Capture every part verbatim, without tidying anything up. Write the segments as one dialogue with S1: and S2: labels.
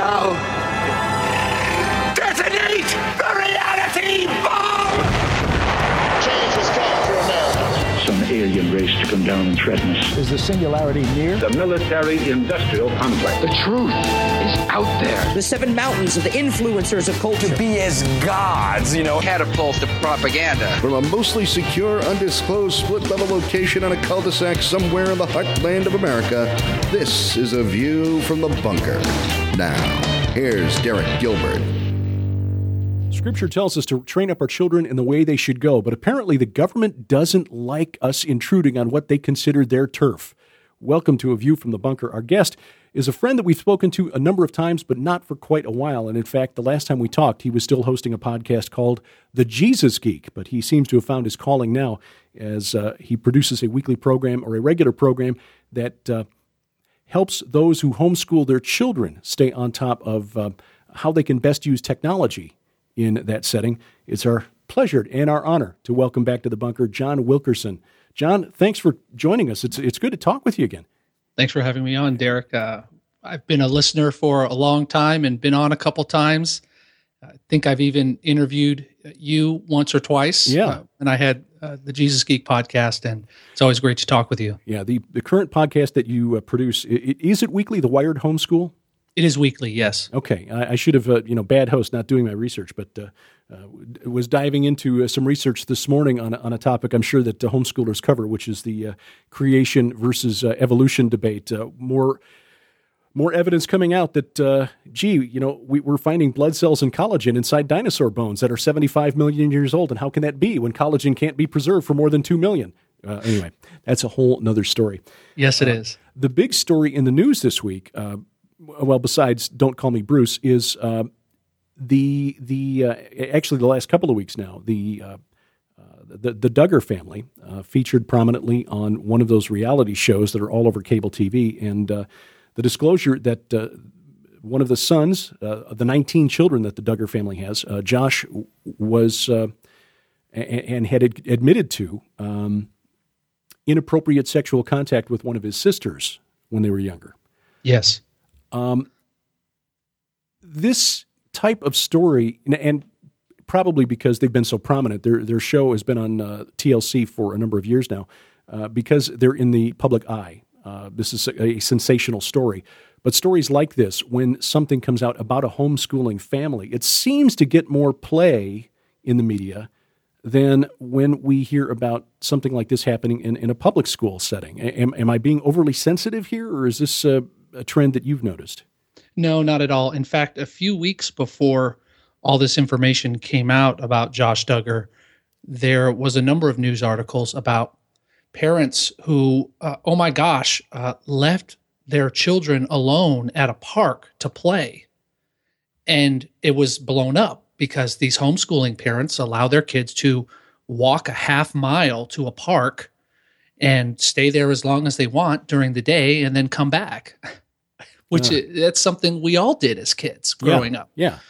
S1: Now, detonate the reality bomb!
S2: Change has come for America.
S3: Some alien race to come down and threaten us.
S4: Is the singularity near?
S3: The military-industrial complex.
S1: The truth is out there.
S5: The seven mountains of the influencers of culture.
S6: To be as gods, you know.
S7: Catapult to propaganda.
S8: From a mostly secure, undisclosed split-level location on a cul-de-sac somewhere in the heartland of America, this is A View from the Bunker. Now, here's Derek Gilbert.
S9: Scripture tells us to train up our children in the way they should go, but apparently the government doesn't like us intruding on what they consider their turf. Welcome to A View from the Bunker. Our guest is a friend that we've spoken to a number of times, but not for quite a while. And in fact, the last time we talked, he was still hosting a podcast called The Jesus Geek, but he seems to have found his calling now as uh, he produces a weekly program or a regular program that uh, helps those who homeschool their children stay on top of uh, how they can best use technology in that setting. It's our pleasure and our honor to welcome back to the bunker John Wilkerson. John, thanks for joining us. It's it's good to talk with you again.
S10: Thanks for having me on, Derek. Uh, I've been a listener for a long time and been on a couple times. I think I've even interviewed you once or twice.
S9: Yeah.
S10: Uh, and I had uh, the Jesus Geek podcast, and it's always great to talk with you.
S9: Yeah, the, the current podcast that you uh, produce, it, is it weekly, The Wired Homeschool?
S10: It is weekly, yes.
S9: Okay, I, I should have, uh, you know, bad host, not doing my research, but uh, uh, was diving into uh, some research this morning on, on a topic I'm sure that uh, homeschoolers cover, which is the uh, creation versus uh, evolution debate. Uh, more more evidence coming out that, uh, gee, you know, we, we're finding blood cells and collagen inside dinosaur bones that are seventy-five million years old, and how can that be when collagen can't be preserved for more than two million? Uh, anyway, that's a whole nother story.
S10: Yes, it
S9: uh,
S10: is.
S9: The big story in the news this week, uh, well, besides "Don't Call Me Bruce," is uh, the the uh, actually the last couple of weeks now the uh, uh, the, the Duggar family uh, featured prominently on one of those reality shows that are all over cable T V, and uh, the disclosure that uh, one of the sons, uh, the nineteen children that the Duggar family has, uh, Josh, was uh, and, and had ad- admitted to um, inappropriate sexual contact with one of his sisters when they were younger.
S10: Yes.
S9: Um, this type of story, and, and probably because they've been so prominent, their their show has been on uh, T L C for a number of years now, uh, because they're in the public eye. Uh, this is a, a sensational story. But stories like this, when something comes out about a homeschooling family, it seems to get more play in the media than when we hear about something like this happening in, in a public school setting. Am, am I being overly sensitive here, or is this uh, a trend that you've noticed?
S10: No, not at all. In fact, a few weeks before all this information came out about Josh Duggar, there was a number of news articles about parents who, uh, oh my gosh, uh, left their children alone at a park to play. And it was blown up because these homeschooling parents allow their kids to walk a half mile to a park and stay there as long as they want during the day and then come back, which yeah. is, that's something we all did as kids growing
S9: yeah.
S10: up.
S9: Yeah.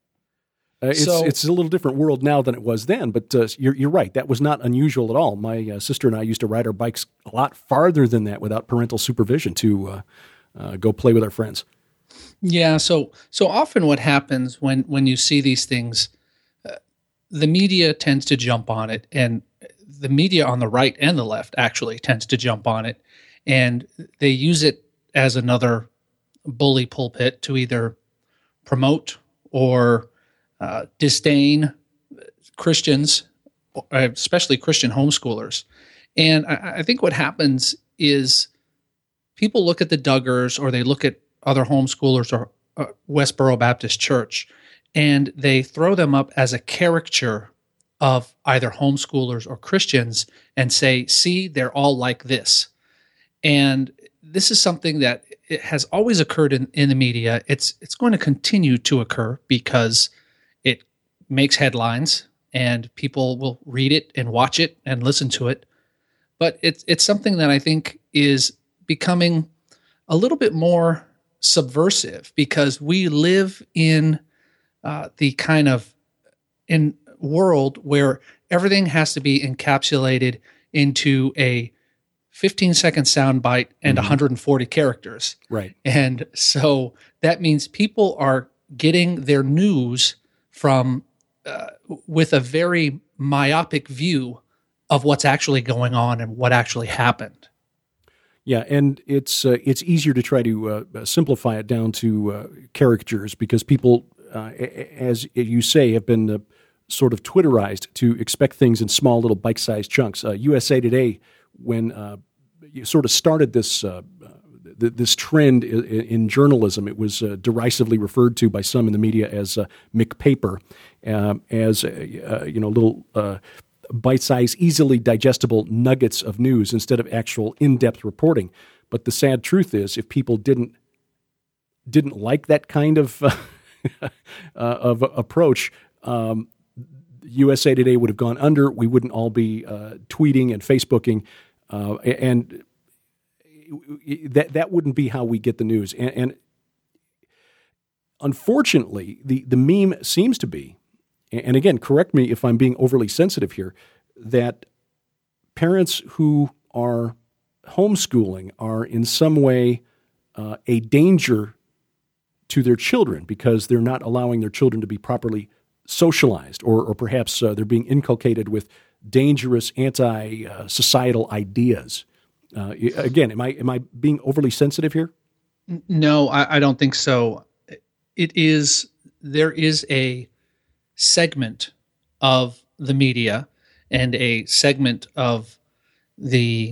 S9: Uh, it's
S10: so,
S9: it's a little different world now than it was then, but uh, you're you're right. That was not unusual at all. My uh, sister and I used to ride our bikes a lot farther than that without parental supervision to uh, uh, go play with our friends.
S10: Yeah. So so often what happens when when you see these things, uh, the media tends to jump on it, and the media on the right and the left actually tends to jump on it, and they use it as another bully pulpit to either promote or Uh, disdain Christians, especially Christian homeschoolers. And I, I think what happens is people look at the Duggars or they look at other homeschoolers or uh, Westboro Baptist Church, and they throw them up as a caricature of either homeschoolers or Christians and say, see, they're all like this. And this is something that it has always occurred in, in the media. It's it's going to continue to occur because it makes headlines and people will read it and watch it and listen to it. But it's it's something that I think is becoming a little bit more subversive because we live in uh, the kind of in world where everything has to be encapsulated into a fifteen second soundbite and
S9: Mm-hmm.
S10: one hundred forty characters.
S9: Right.
S10: And so that means people are getting their news from uh, with a very myopic view of what's actually going on and what actually happened.
S9: Yeah, and it's uh, it's easier to try to uh, simplify it down to uh, caricatures because people, uh, as you say, have been uh, sort of Twitterized to expect things in small little bite-sized chunks. Uh, U S A Today, when uh, you sort of started this uh, th- this trend in, in journalism, it was uh, derisively referred to by some in the media as uh, McPaper, um, as uh, uh, you know, little. Uh, bite-sized, easily digestible nuggets of news instead of actual in-depth reporting. But the sad truth is, if people didn't didn't like that kind of uh, uh, of approach, um, U S A Today would have gone under. We wouldn't all be uh, tweeting and Facebooking, uh, and that that wouldn't be how we get the news. And, and unfortunately, the the meme seems to be. And again, correct me if I'm being overly sensitive here, that parents who are homeschooling are in some way uh, a danger to their children because they're not allowing their children to be properly socialized, or, or perhaps uh, they're being inculcated with dangerous anti-societal ideas. Uh, again, am I am I being overly sensitive here?
S10: No, I, I don't think so. It is there is a segment of the media and a segment of the,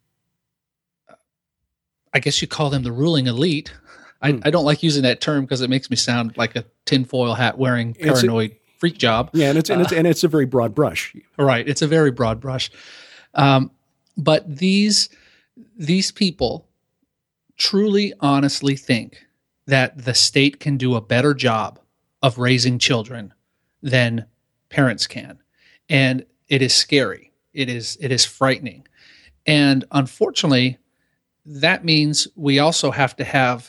S10: I guess you call them the ruling elite. I, mm. I don't like using that term because it makes me sound like a tinfoil hat wearing paranoid a, freak job.
S9: Yeah, and it's and, uh, it's and it's a very broad brush.
S10: Right, it's a very broad brush. Um, but these these people truly, honestly think that the state can do a better job of raising children than parents can. And it is scary. It is it is frightening. And unfortunately, that means we also have to have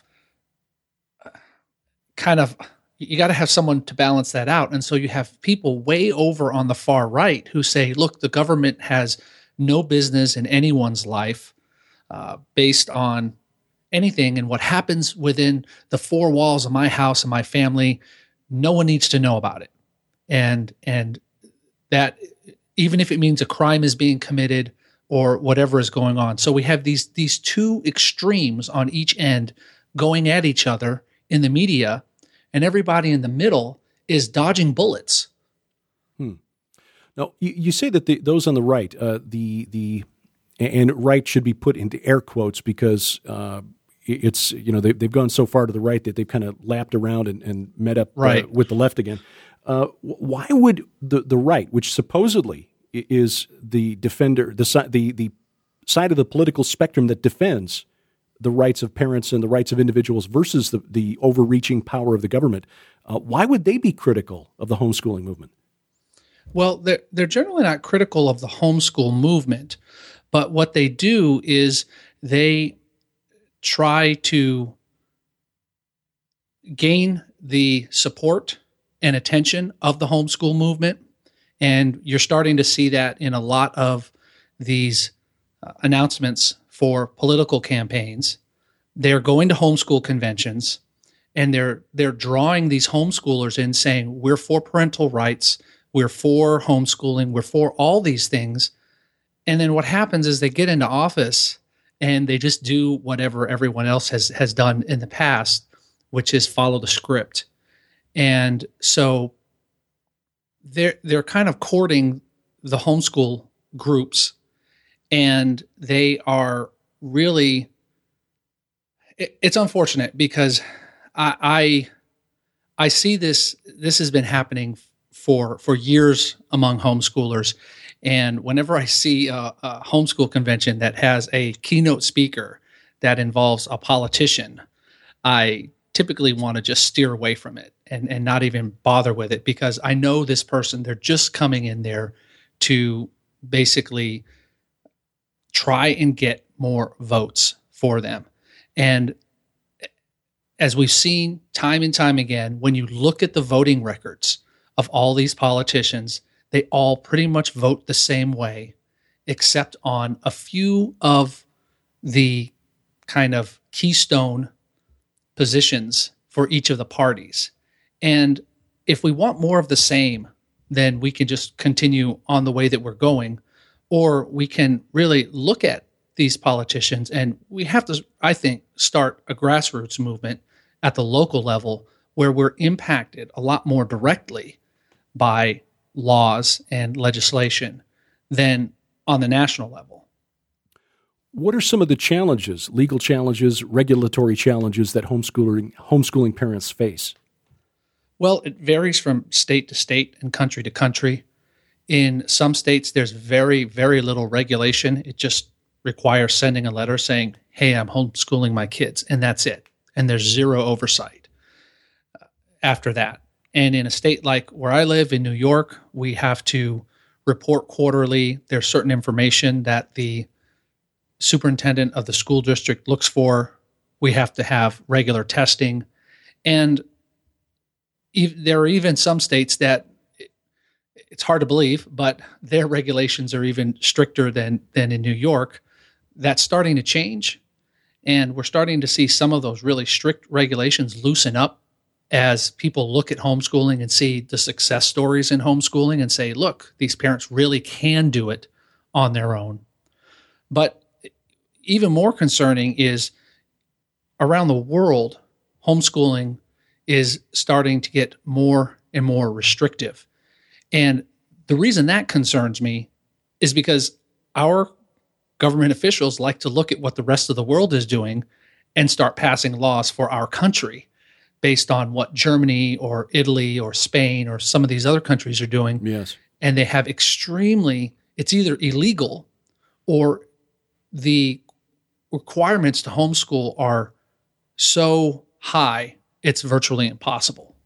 S10: kind of, you got to have someone to balance that out. And so you have people way over on the far right who say, look, the government has no business in anyone's life uh, based on anything. And what happens within the four walls of my house and my family, no one needs to know about it. And and that even if it means a crime is being committed or whatever is going on. So we have these these two extremes on each end going at each other in the media, and everybody in the middle is dodging bullets.
S9: Hmm. Now, you, you say that the, those on the right, uh, the the and right should be put into air quotes because uh, it's, you know, they, they've gone so far to the right that they've kind of lapped around and, and met up
S10: right.
S9: uh, with the left again. Uh, why would the, the right, which supposedly is the defender, the, the the side of the political spectrum that defends the rights of parents and the rights of individuals versus the, the overreaching power of the government, uh, why would they be critical of the homeschooling movement?
S10: Well, they're, they're generally not critical of the homeschool movement, but what they do is they try to gain the support and attention of the homeschool movement. And you're starting to see that in a lot of these uh, announcements for political campaigns. They're going to homeschool conventions and they're they're drawing these homeschoolers in saying, we're for parental rights, we're for homeschooling, we're for all these things. And then what happens is they get into office and they just do whatever everyone else has has done in the past, which is follow the script. And so they're they're kind of courting the homeschool groups, and they are really it, it's unfortunate because I, I I see this this has been happening for for years among homeschoolers. And whenever I see a, a homeschool convention that has a keynote speaker that involves a politician, I typically want to just steer away from it and, and not even bother with it, because I know this person, they're just coming in there to basically try and get more votes for them. And as we've seen time and time again, when you look at the voting records of all these politicians, they all pretty much vote the same way, except on a few of the kind of keystone positions for each of the parties. And if we want more of the same, then we can just continue on the way that we're going, or we can really look at these politicians, and we have to, I think, start a grassroots movement at the local level where we're impacted a lot more directly by laws and legislation than on the national level.
S9: What are some of the challenges, legal challenges, regulatory challenges that homeschooling homeschooling parents face?
S10: Well, it varies from state to state and country to country. In some states, there's very, very little regulation. It just requires sending a letter saying, hey, I'm homeschooling my kids, and that's it. And there's zero oversight after that. And in a state like where I live in New York, we have to report quarterly. There's certain information that the superintendent of the school district looks for. We have to have regular testing. And ev- there are even some states that, it's hard to believe, but their regulations are even stricter than, than in New York. That's starting to change. And we're starting to see some of those really strict regulations loosen up as people look at homeschooling and see the success stories in homeschooling and say, look, these parents really can do it on their own. But even more concerning is around the world, homeschooling is starting to get more and more restrictive. And the reason that concerns me is because our government officials like to look at what the rest of the world is doing and start passing laws for our country based on what Germany or Italy or Spain or some of these other countries are doing.
S9: Yes.
S10: And they have extremely, it's either illegal or the requirements to homeschool are so high, it's virtually impossible.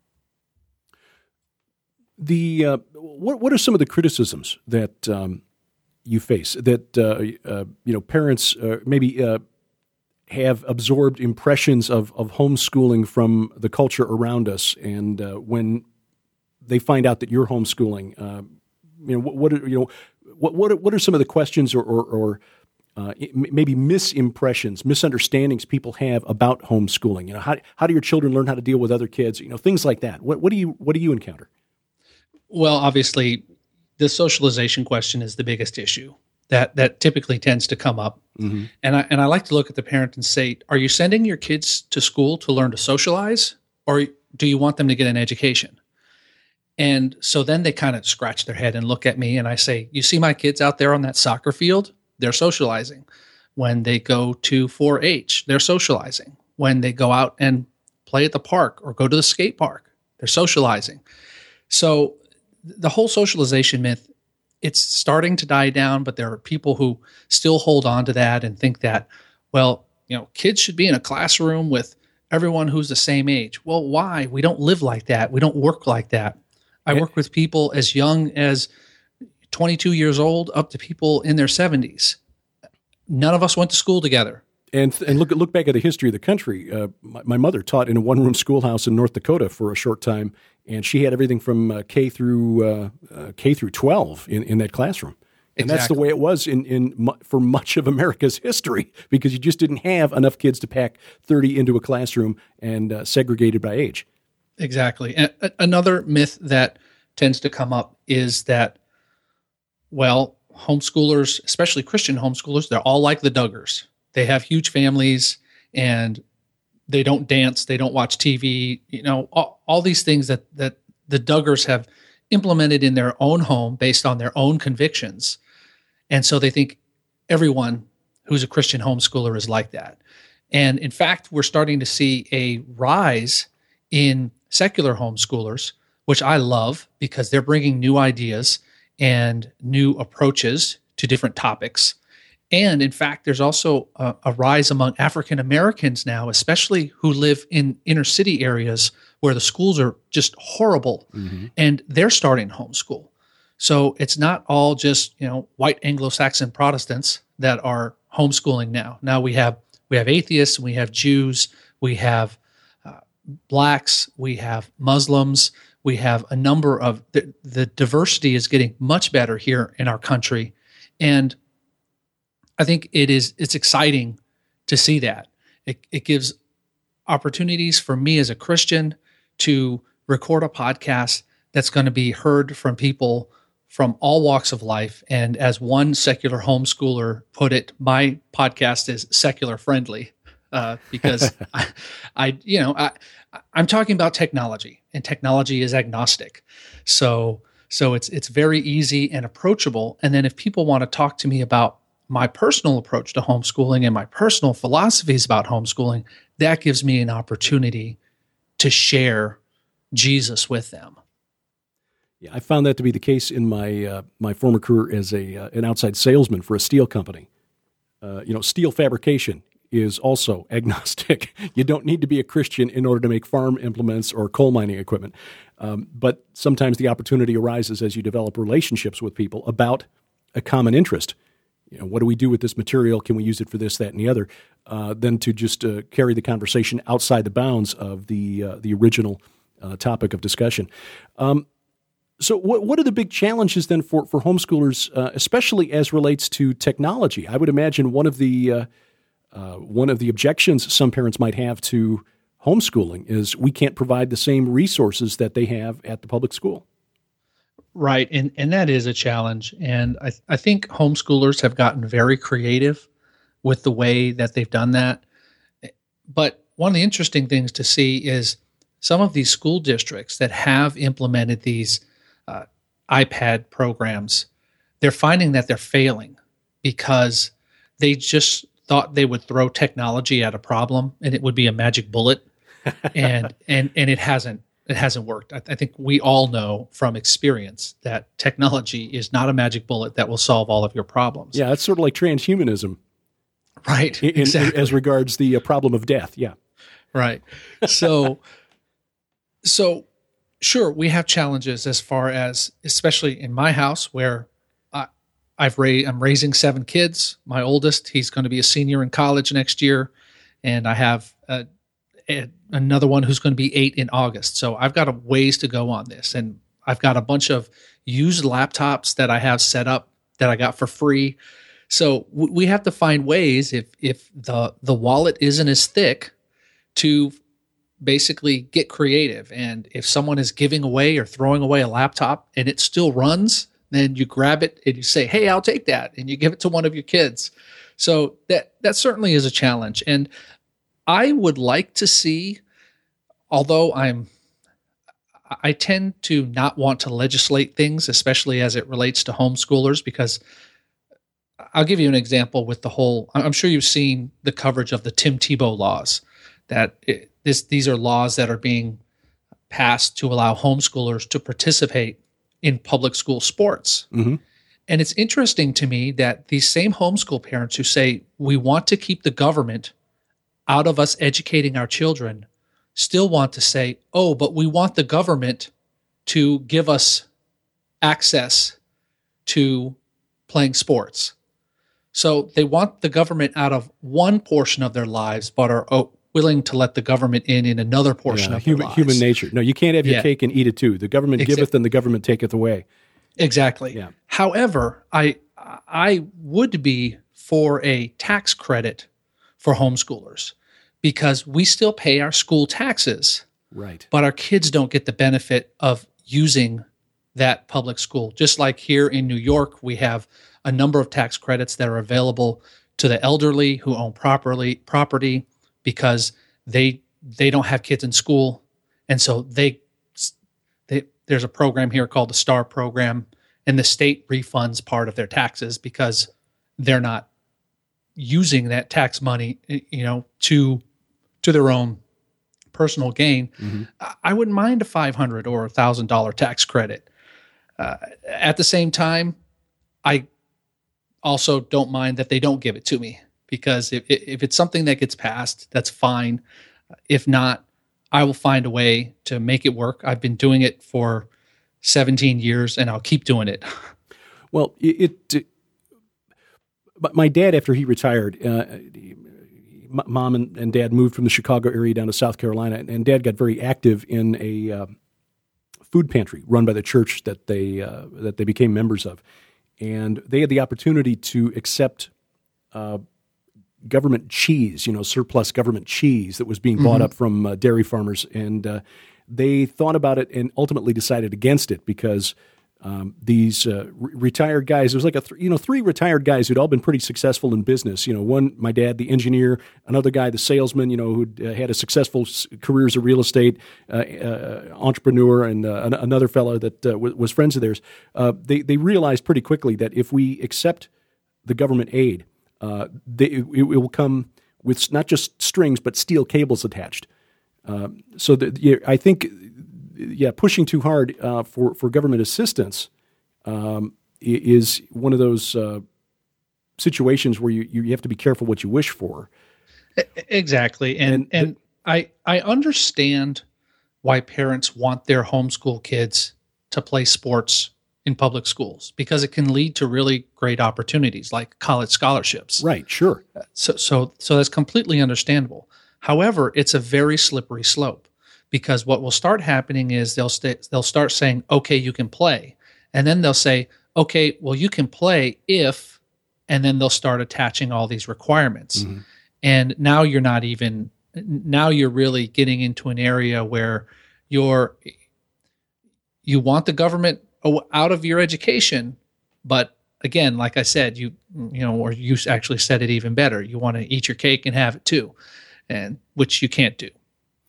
S9: The uh, what what are some of the criticisms that um, you face that uh, uh, you know parents uh, maybe uh, have absorbed impressions of of homeschooling from the culture around us, and uh, when they find out that you're homeschooling, uh, you know what, what are, you know what what are, what are some of the questions or or, or uh, maybe misimpressions, misunderstandings people have about homeschooling? You know, how how do your children learn how to deal with other kids? You know, things like that. What what do you what do you encounter?
S10: Well, obviously, the socialization question is the biggest issue that that typically tends to come up. Mm-hmm. And I and I like to look at the parent and say, are you sending your kids to school to learn to socialize, or do you want them to get an education? And so then they kind of scratch their head and look at me, and I say, you see my kids out there on that soccer field? They're socializing. When they go to four H, they're socializing. When they go out and play at the park or go to the skate park, they're socializing. So the whole socialization myth, it's starting to die down, but there are people who still hold on to that and think that, well, you know, kids should be in a classroom with everyone who's the same age. Well, why? We don't live like that. We don't work like that. I work with people as young as twenty-two years old up to people in their seventies. None of us went to school together.
S9: And and look look back at the history of the country. Uh, my, my mother taught in a one-room schoolhouse in North Dakota for a short time, and she had everything from uh, K through uh, uh, K through twelve in, in that classroom. And exactly. That's the way it was in, in mu- for much of America's history, because you just didn't have enough kids to pack thirty into a classroom and uh, segregated by age.
S10: Exactly. And another myth that tends to come up is that, well, homeschoolers, especially Christian homeschoolers, they're all like the Duggars. They have huge families and they don't dance, they don't watch T V, you know, all, all these things that, that the Duggars have implemented in their own home based on their own convictions. And so they think everyone who's a Christian homeschooler is like that. And in fact, we're starting to see a rise in secular homeschoolers, which I love because they're bringing new ideas and new approaches to different topics. And in fact, there's also a, a rise among African Americans now, especially who live in inner city areas where the schools are just horrible, mm-hmm. and they're starting homeschool. So it's not all just, you know, white Anglo-Saxon Protestants that are homeschooling now. Now we have we have atheists, we have Jews, we have uh, blacks, we have Muslims, we have a number of the, the diversity is getting much better here in our country, and I think it is it's exciting to see that. It, it gives opportunities for me as a Christian to record a podcast that's going to be heard from people from all walks of life. And as one secular homeschooler put it, my podcast is secular friendly uh, because I, I, you know, I, I'm talking about technology, and technology is agnostic. So, so it's it's very easy and approachable. And then if people want to talk to me about my personal approach to homeschooling and my personal philosophies about homeschooling, that gives me an opportunity to share Jesus with them.
S9: Yeah, I found that to be the case in my uh, my former career as a uh, an outside salesman for a steel company. Uh, you know, steel fabrication is also agnostic. You don't need to be a Christian in order to make farm implements or coal mining equipment. Um, but sometimes the opportunity arises as you develop relationships with people about a common interest. You know, what do we do with this material? Can we use it for this, that, and the other? Uh, than to just uh, carry the conversation outside the bounds of the uh, the original uh, topic of discussion. Um, so, what what are the big challenges then for for homeschoolers, uh, especially as relates to technology? I would imagine one of the uh, uh, one of the objections some parents might have to homeschooling is we can't provide the same resources that they have at the public school.
S10: Right, and and that is a challenge. And I I think homeschoolers have gotten very creative with the way that they've done that. But one of the interesting things to see is some of these school districts that have implemented these uh, iPad programs, they're finding that they're failing because they just thought they would throw technology at a problem and it would be a magic bullet, and and and it hasn't. It hasn't worked. I, I think we all know from experience that technology is not a magic bullet that will solve all of your problems.
S9: Yeah, it's sort of like transhumanism.
S10: Right.
S9: In,
S10: exactly.
S9: in, as regards the uh, problem of death. Yeah.
S10: Right. So, so sure, we have challenges as far as, especially in my house where I, I've ra- I'm raising seven kids. My oldest, he's going to be a senior in college next year. And I have a, a, another one who's going to be eight in August. So I've got a ways to go on this. And I've got a bunch of used laptops that I have set up that I got for free. So w- we have to find ways, if if the the wallet isn't as thick, to basically get creative. And if someone is giving away or throwing away a laptop and it still runs, then you grab it and you say, hey, I'll take that. And you give it to one of your kids. So that that certainly is a challenge. And I would like to see, although I'm, I tend to not want to legislate things, especially as it relates to homeschoolers, because I'll give you an example with the whole, I'm sure you've seen the coverage of the Tim Tebow laws, that it, this, these are laws that are being passed to allow homeschoolers to participate in public school sports. Mm-hmm. And it's interesting to me that these same homeschool parents who say, we want to keep the government out of us educating our children, still want to say, oh, but we want the government to give us access to playing sports. So they want the government out of one portion of their lives, but are oh, willing to let the government in in another portion
S9: yeah,
S10: of
S9: human,
S10: their lives.
S9: Human nature. No, you can't have your
S10: yeah.
S9: cake and eat it too. The government
S10: Exactly.
S9: giveth and the government taketh away.
S10: Exactly.
S9: Yeah.
S10: However, I I would be for a tax credit for homeschoolers, because we still pay our school taxes,
S9: right?
S10: But our kids don't get the benefit of using that public school. Just like here in New York, we have a number of tax credits that are available to the elderly who own properly property because they they don't have kids in school, and so they they there's a program here called the STAR program, and the state refunds part of their taxes because they're not using that tax money, you know, to to their own personal gain. Mm-hmm. I wouldn't mind a five hundred dollars or a one thousand dollars tax credit. Uh, at the same time, I also don't mind that they don't give it to me, because if, if it's something that gets passed, that's fine. If not, I will find a way to make it work. I've been doing it for seventeen years, and I'll keep doing it.
S9: Well, it, it but my dad, after he retired, uh, mom and, and dad moved from the Chicago area down to South Carolina, and, and dad got very active in a uh, food pantry run by the church that they uh, that they became members of, and they had the opportunity to accept uh, government cheese, you know, surplus government cheese that was being mm-hmm. bought up from uh, dairy farmers. And uh, they thought about it and ultimately decided against it because um, these uh, re- retired guys, there was like a, th- you know, three retired guys who'd all been pretty successful in business. You know, one, my dad, the engineer, another guy, the salesman, you know, who'd uh, had a successful s- career as a real estate uh, uh, entrepreneur, and uh, an- another fellow that uh, w- was friends of theirs. Uh, they, they realized pretty quickly that if we accept the government aid, uh, they, it, it will come with not just strings, but steel cables attached. Uh, so that, yeah, I think, yeah, pushing too hard uh, for, for government assistance um, is one of those uh, situations where you, you have to be careful what you wish for.
S10: Exactly. And, and, and the, I, I understand why parents want their homeschool kids to play sports in public schools, because it can lead to really great opportunities like college scholarships.
S9: Right, sure.
S10: So so so that's completely understandable. However, it's a very slippery slope, because what will start happening is they'll st- they'll start saying, "Okay, you can play." And then they'll say, "Okay, well you can play if," and then they'll start attaching all these requirements. Mm-hmm. And now you're not even now you're really getting into an area where you're you want the government out of your education, but again, like I said, you you know, or you actually said it even better. You want to eat your cake and have it too, and which you can't do.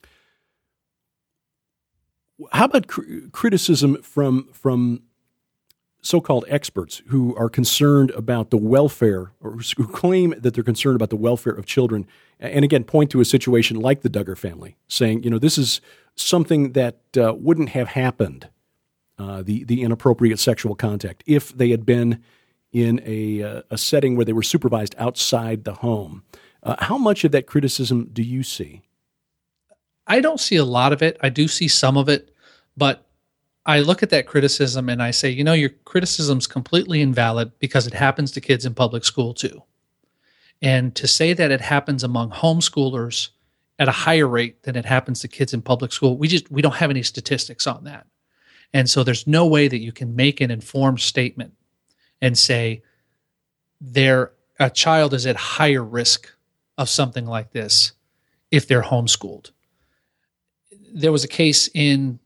S9: How about cr- criticism from from so-called experts who are concerned about the welfare, or who claim that they're concerned about the welfare of children, and again point to a situation like the Duggar family, saying, you know, this is something that uh, wouldn't have happened. Uh, the the inappropriate sexual contact, if they had been in a uh, a setting where they were supervised outside the home. Uh, how much of that criticism do you see?
S10: I don't see a lot of it. I do see some of it, but I look at that criticism and I say, you know, your criticism's completely invalid because it happens to kids in public school too. And to say that it happens among homeschoolers at a higher rate than it happens to kids in public school, we just we don't have any statistics on that. And so there's no way that you can make an informed statement and say there a child is at higher risk of something like this if they're homeschooled. There was a case in,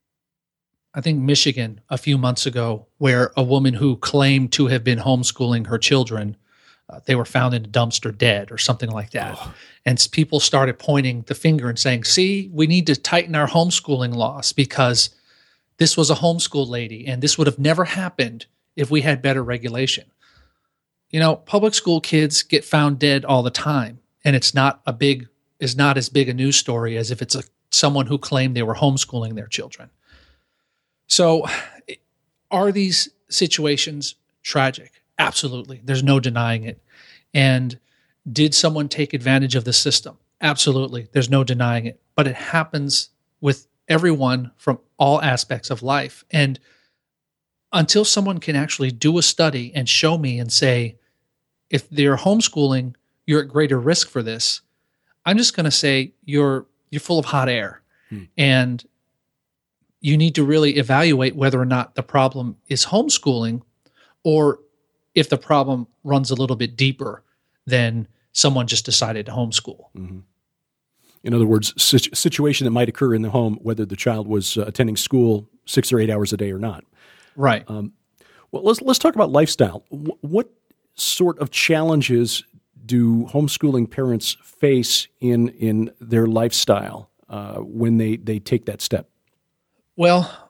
S10: I think, Michigan a few months ago where a woman who claimed to have been homeschooling her children, uh, they were found in a dumpster dead or something like that. Oh. And people started pointing the finger and saying, see, we need to tighten our homeschooling laws because this was a homeschool lady, and this would have never happened if we had better regulation. You know, public school kids get found dead all the time, and it's not a big is not as big a news story as if it's a someone who claimed they were homeschooling their children. So, are these situations tragic? Absolutely. There's no denying it. And did someone take advantage of the system? Absolutely. There's no denying it. But it happens with everyone from all aspects of life. And until someone can actually do a study and show me and say, if they're homeschooling, you're at greater risk for this, I'm just going to say you're you're full of hot air. Hmm. And you need to really evaluate whether or not the problem is homeschooling, or if the problem runs a little bit deeper than someone just decided to homeschool. Mm-hmm. In
S9: other words, situ- situation that might occur in the home, whether the child was uh, attending school six or eight hours a day or not.
S10: Right.
S9: Um, well, let's let's talk about lifestyle. W- what sort of challenges do homeschooling parents face in in their lifestyle uh, when they, they take that step?
S10: Well,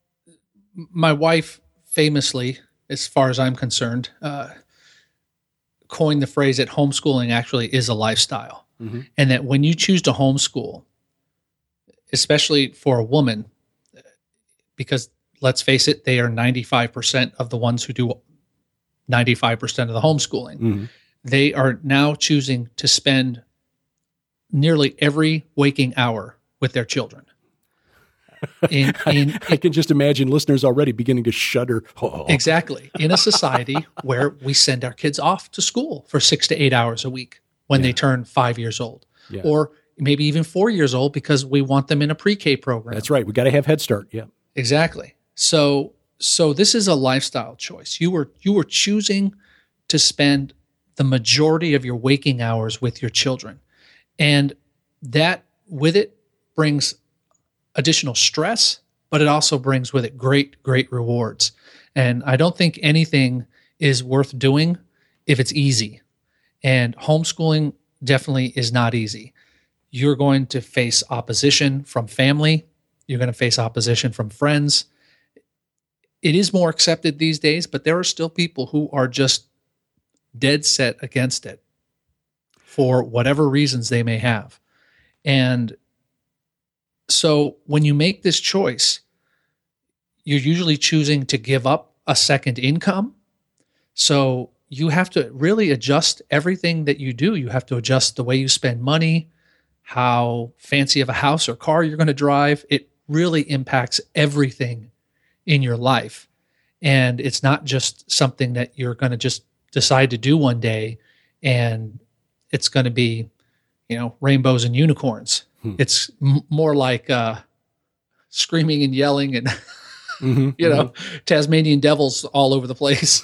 S10: my wife famously, as far as I'm concerned, uh, coined the phrase that homeschooling actually is a lifestyle. Mm-hmm. And that when you choose to homeschool, especially for a woman, because let's face it, they are ninety-five percent of the ones who do ninety-five percent of the homeschooling. Mm-hmm. They are now choosing to spend nearly every waking hour with their children. In, in,
S9: I can just imagine listeners already beginning to shudder. Oh.
S10: Exactly. In a society where we send our kids off to school for six to eight hours a week when yeah. they turn five years old, yeah. or maybe even four years old because we want them in a pre-K program.
S9: That's right. We got to have Head Start. Yeah,
S10: exactly. So, so this is a lifestyle choice. You were you were choosing to spend the majority of your waking hours with your children. And that with it brings additional stress, but it also brings with it great, great rewards. And I don't think anything is worth doing if it's easy. And homeschooling definitely is not easy. You're going to face opposition from family. You're going to face opposition from friends. It is more accepted these days, but there are still people who are just dead set against it for whatever reasons they may have. And so when you make this choice, you're usually choosing to give up a second income. So you have to really adjust everything that you do. You have to adjust the way you spend money, how fancy of a house or car you're going to drive. It really impacts everything in your life. And it's not just something that you're going to just decide to do one day and it's going to be, you know, rainbows and unicorns. Hmm. It's m- more like uh, screaming and yelling and, mm-hmm, you know, mm-hmm. Tasmanian devils all over the place.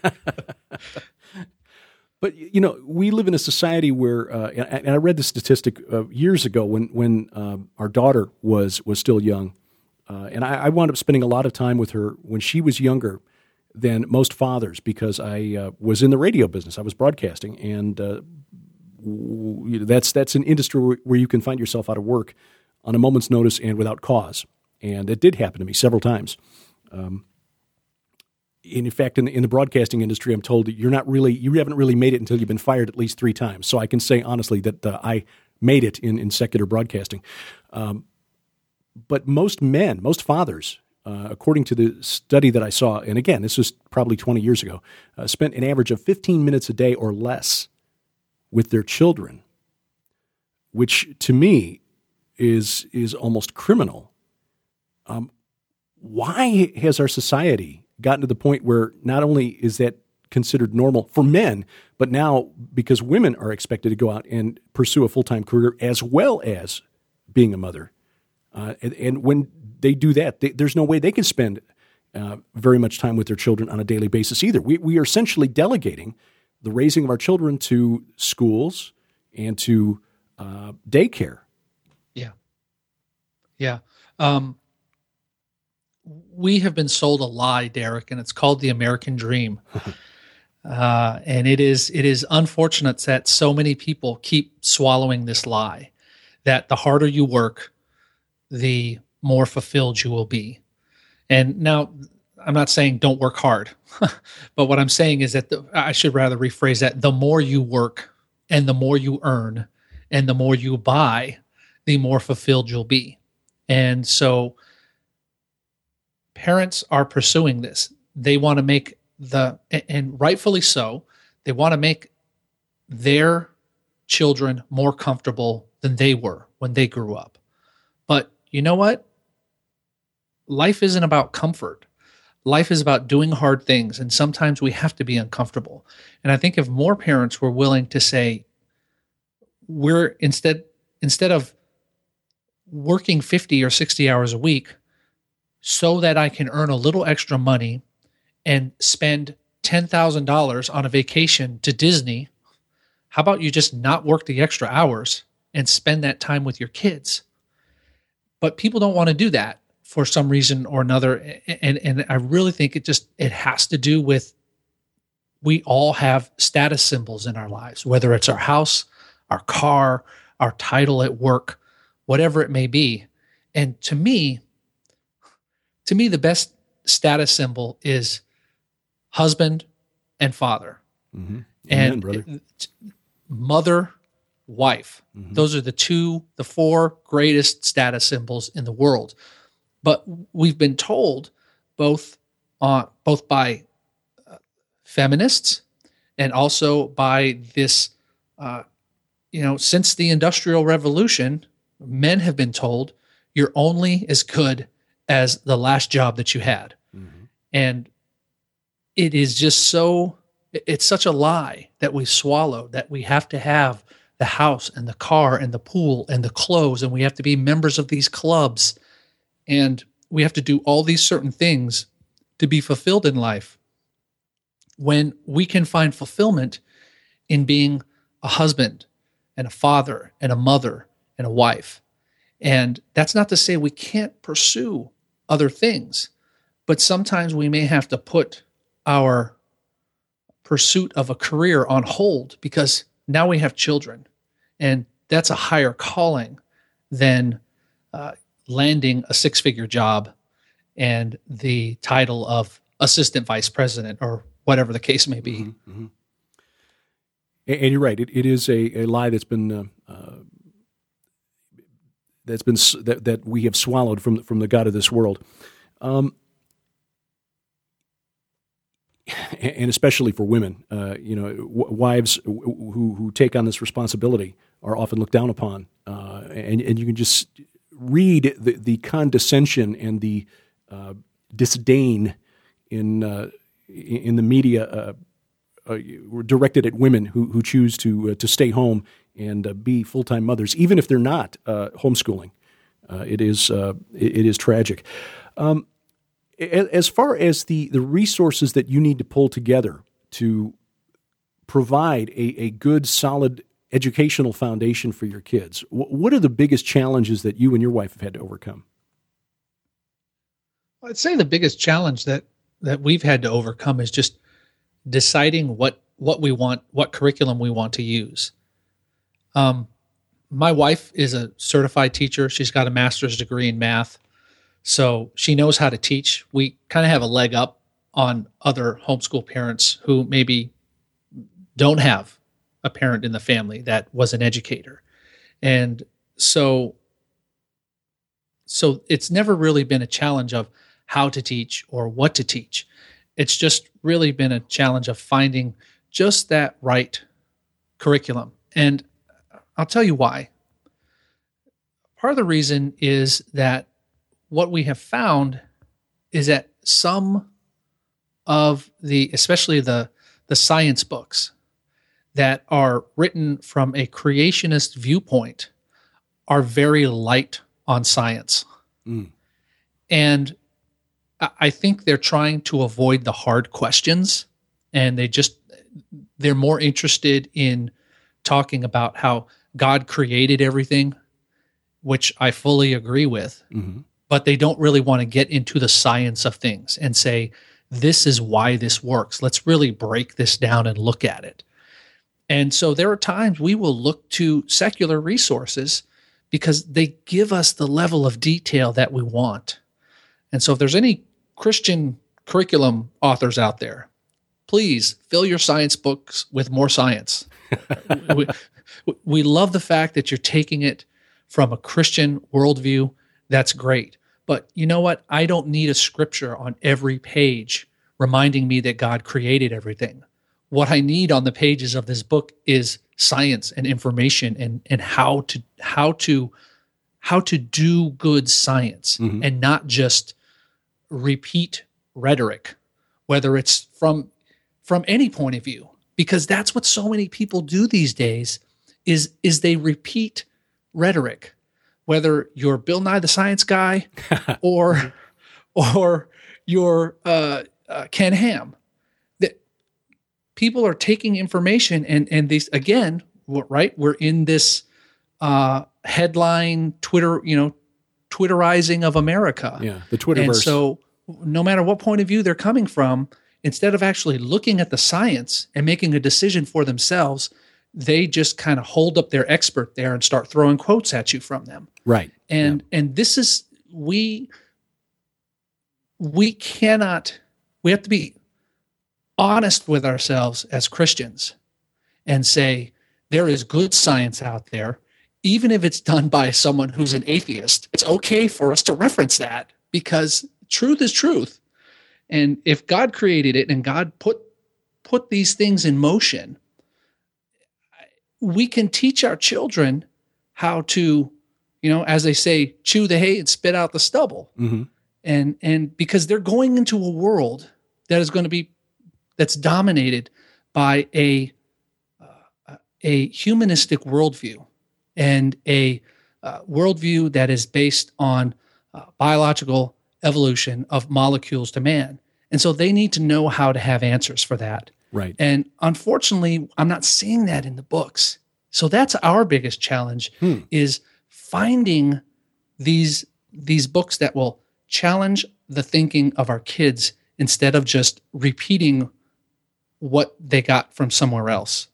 S9: But, you know, we live in a society where, uh, and, and I read the statistic uh, years ago when when uh, our daughter was was still young, uh, and I, I wound up spending a lot of time with her when she was younger than most fathers because I uh, was in the radio business. I was broadcasting, and uh, w- that's that's an industry where, where you can find yourself out of work on a moment's notice and without cause. And it did happen to me several times. Um, in fact, in the, in the broadcasting industry, I'm told that you're not really, you haven't really made it until you've been fired at least three times. So I can say honestly that uh, I made it in, in secular broadcasting. Um, but most men, most fathers, uh, according to the study that I saw, and again, this was probably twenty years ago, uh, spent an average of fifteen minutes a day or less with their children, which to me is is almost criminal. Um, why has our society gotten to the point where not only is that considered normal for men, but now because women are expected to go out and pursue a full-time career as well as being a mother. Uh, and, and when they do that, they, there's no way they can spend uh, very much time with their children on a daily basis either. We, we are essentially delegating the raising of our children to schools and to uh, daycare.
S10: Yeah. Yeah. Um, we have been sold a lie, Derek, and it's called the American dream. uh, and it is it is unfortunate that so many people keep swallowing this lie, that the harder you work, the more fulfilled you will be. And now, I'm not saying don't work hard, but what I'm saying is that the, I should rather rephrase that. The more you work and the more you earn and the more you buy, the more fulfilled you'll be. And so parents are pursuing this. They want to make the, and rightfully so, they want to make their children more comfortable than they were when they grew up. But you know what? Life isn't about comfort. Life is about doing hard things, and sometimes we have to be uncomfortable. And I think if more parents were willing to say, we're instead instead of working fifty or sixty hours a week so that I can earn a little extra money and spend ten thousand dollars on a vacation to Disney, how about you just not work the extra hours and spend that time with your kids? But people don't want to do that for some reason or another. And, and I really think it just, it has to do with, we all have status symbols in our lives, whether it's our house, our car, our title at work, whatever it may be. And to me, to me, the best status symbol is husband and father. Mm-hmm. Amen, and brother. Mother, wife. Mm-hmm. Those are the two, the four greatest status symbols in the world. But we've been told, both uh, both by uh, feminists and also by this, uh, you know, since the Industrial Revolution, men have been told you're only as good as the last job that you had. Mm-hmm. And it is just so, it's such a lie that we swallow, that we have to have the house and the car and the pool and the clothes, and we have to be members of these clubs. And we have to do all these certain things to be fulfilled in life, when we can find fulfillment in being a husband and a father and a mother and a wife. And that's not to say we can't pursue other things, but sometimes we may have to put our pursuit of a career on hold because now we have children, and that's a higher calling than uh, landing a six-figure job and the title of assistant vice president or whatever the case may be.
S9: Mm-hmm, mm-hmm. And, and you're right. It, it is a, a lie that's been uh, uh, that's been that, that we have swallowed from from the God of this world, um, and especially for women. Uh, you know, w- wives who who take on this responsibility are often looked down upon, uh, and and you can just read the, the condescension and the uh, disdain in uh, in the media uh, uh, directed at women who who choose to uh, to stay home and uh, be full-time mothers, even if they're not uh, homeschooling. Uh, it is uh, it, it is tragic. Um, as far as the, the resources that you need to pull together to provide a, a good, solid educational foundation for your kids, what are the biggest challenges that you and your wife have had to overcome?
S10: I'd say the biggest challenge that, that we've had to overcome is just deciding what, what we want, what curriculum we want to use. Um, my wife is a certified teacher. She's got a master's degree in math, so she knows how to teach. We kind of have a leg up on other homeschool parents who maybe don't have a parent in the family that was an educator. And so, so it's never really been a challenge of how to teach or what to teach. It's just really been a challenge of finding just that right curriculum. And I'll tell you why. Part of the reason is that what we have found is that some of the, especially the, the science books that are written from a creationist viewpoint are very light on science. Mm. And I think they're trying to avoid the hard questions, and they just, they're more interested in talking about how God created everything, which I fully agree with, mm-hmm. but they don't really want to get into the science of things and say, this is why this works. Let's really break this down and look at it. And so there are times we will look to secular resources because they give us the level of detail that we want. And so if there's any Christian curriculum authors out there, please fill your science books with more science. we, we love the fact that you're taking it from a Christian worldview. That's great. But you know what? I don't need a scripture on every page reminding me that God created everything. What I need on the pages of this book is science and information and, and how to how to how to do good science, mm-hmm. and not just repeat rhetoric, whether it's from from any point of view, because that's what so many people do these days is is they repeat rhetoric, whether you're Bill Nye the Science Guy or or you're uh, uh, Ken Ham. That people are taking information and and these again, right? We're in this uh, headline Twitter, you know, Twitterizing of America.
S9: Yeah, the Twitterverse.
S10: And so, no matter what point of view they're coming from, instead of actually looking at the science and making a decision for themselves, they just kind of hold up their expert there and start throwing quotes at you from them.
S9: Right.
S10: And
S9: yeah.
S10: and this is we we cannot we have to be honest with ourselves as Christians and say there is good science out there, even if it's done by someone who's an atheist. It's okay for us to reference that because truth is truth. And if God created it and God put put these things in motion, we can teach our children how to, you know, as they say, chew the hay and spit out the stubble. Mm-hmm. And and because they're going into a world that is going to be, that's dominated by a uh, a humanistic worldview and a uh, worldview that is based on uh, biological evolution of molecules to man. And so they need to know how to have answers for that.
S9: Right.
S10: And unfortunately, I'm not seeing that in the books. So that's our biggest challenge hmm. is finding these, these books that will challenge the thinking of our kids instead of just repeating what they got from somewhere else.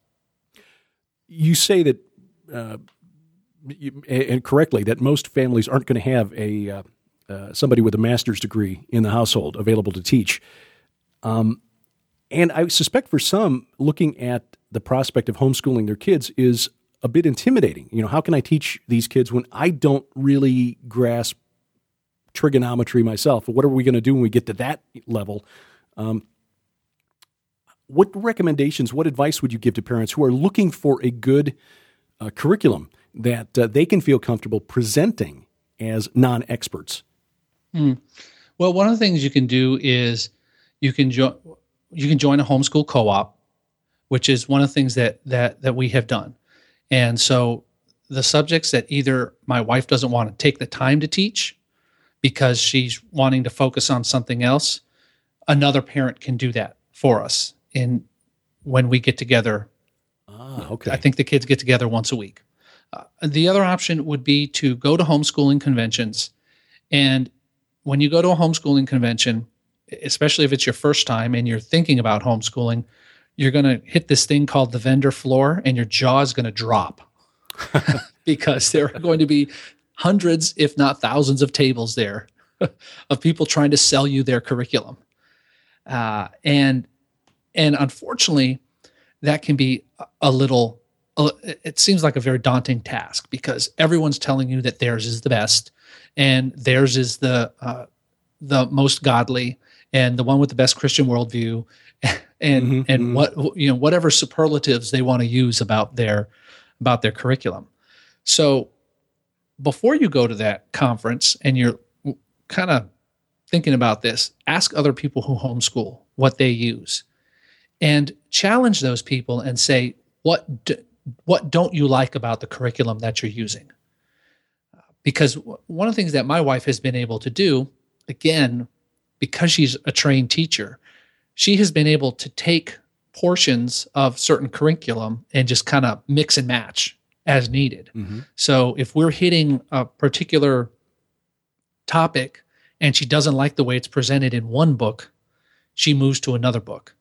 S9: You say that, uh, you, and correctly, that most families aren't going to have a uh, uh, somebody with a master's degree in the household available to teach. Um, and I suspect for some, looking at the prospect of homeschooling their kids is a bit intimidating. You know, how can I teach these kids when I don't really grasp trigonometry myself? What are we going to do when we get to that level? Um, what recommendations, what advice would you give to parents who are looking for a good uh, curriculum that uh, they can feel comfortable presenting as non-experts?
S10: Hmm. Well, one of the things you can do is you can join you can join a homeschool co-op, which is one of the things that that that we have done. And so the subjects that either my wife doesn't want to take the time to teach because she's wanting to focus on something else, another parent can do that for us. In when we get together,
S9: ah, okay.
S10: I think the kids get together once a week. Uh, the other option would be to go to homeschooling conventions. And when you go to a homeschooling convention, especially if it's your first time and you're thinking about homeschooling, you're going to hit this thing called the vendor floor and your jaw is going to drop because there are going to be hundreds, if not thousands of tables there of people trying to sell you their curriculum. Uh, and And unfortunately, that can be a little, it seems like a very daunting task because everyone's telling you that theirs is the best and theirs is the uh, the most godly and the one with the best Christian worldview and mm-hmm, and mm-hmm. what you know whatever superlatives they want to use about their about their curriculum. So before you go to that conference and you're kind of thinking about this, ask other people who homeschool what they use. And challenge those people and say, what do, what don't you like about the curriculum that you're using? Because one of the things that my wife has been able to do, again, because she's a trained teacher, she has been able to take portions of certain curriculum and just kind of mix and match as needed. Mm-hmm. So if we're hitting a particular topic and she doesn't like the way it's presented in one book, she moves to another book.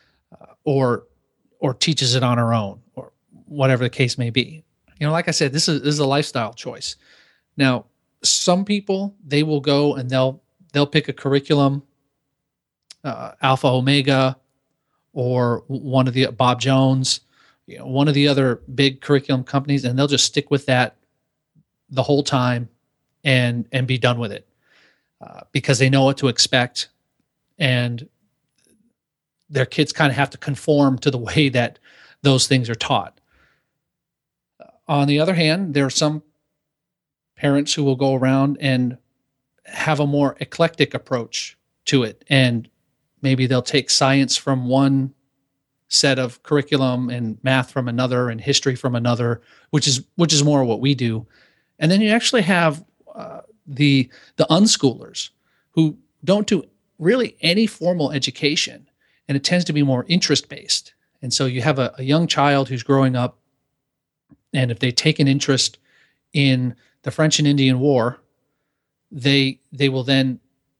S10: or or teaches it on her own, or whatever the case may be. You know, like I said, this is this is a lifestyle choice. Now, some people, they will go and they'll they'll pick a curriculum, uh, Alpha Omega, or one of the Bob Jones, you know, one of the other big curriculum companies, and they'll just stick with that the whole time and and be done with it uh, because they know what to expect, and their kids kind of have to conform to the way that those things are taught. Uh, on the other hand, there are some parents who will go around and have a more eclectic approach to it. And maybe they'll take science from one set of curriculum and math from another and history from another, which is which is more what we do. And then you actually have uh, the the unschoolers who don't do really any formal education. And it tends to be more interest-based. And so you have a, a young child who's growing up, and if they take an interest in the French and Indian War, they they will then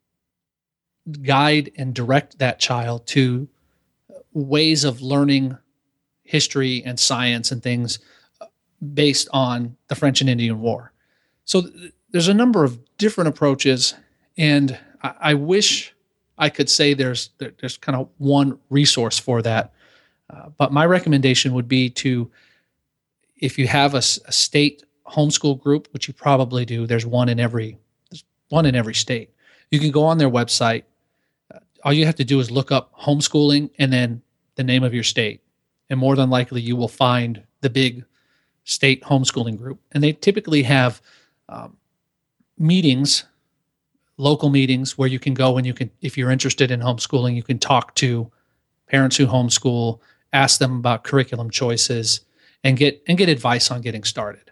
S10: guide and direct that child to ways of learning history and science and things based on the French and Indian War. So th- there's a number of different approaches, and I, I wish I could say there's there, there's kind of one resource for that. Uh, but my recommendation would be to, if you have a, a state homeschool group, which you probably do, there's one in every there's one in every state. You can go on their website. Uh, all you have to do is look up homeschooling and then the name of your state. And more than likely you will find the big state homeschooling group. And they typically have um, meetings, local meetings where you can go and you can, if you're interested in homeschooling, you can talk to parents who homeschool, ask them about curriculum choices, and get and get advice on getting started.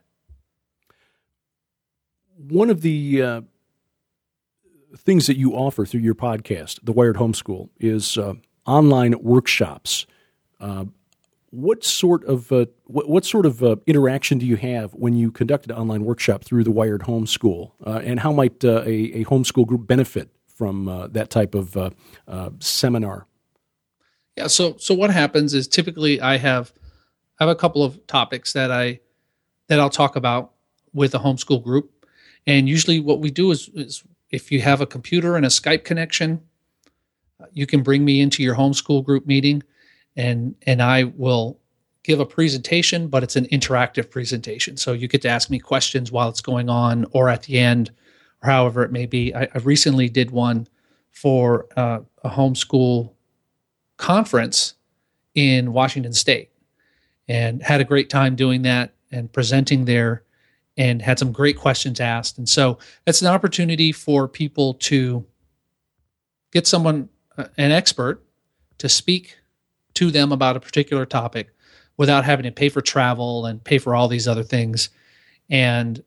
S9: One of the uh, things that you offer through your podcast, The Wired Homeschool, is uh, online workshops Uh, what sort of uh, what, what sort of uh, interaction do you have when you conduct an online workshop through the Wired Homeschool, uh, and how might uh, a, a homeschool group benefit from uh, that type of uh, uh, seminar?
S10: Yeah. So so what happens is typically I have I have a couple of topics that I that I'll talk about with a homeschool group, and usually what we do is, is if you have a computer and a Skype connection, you can bring me into your homeschool group meeting, and and I will give a presentation, but it's an interactive presentation. So you get to ask me questions while it's going on, or at the end, or however it may be. I, I recently did one for uh, a homeschool conference in Washington State, and had a great time doing that and presenting there, and had some great questions asked. And so it's an opportunity for people to get someone, uh, an expert, to speak to them about a particular topic without having to pay for travel and pay for all these other things, and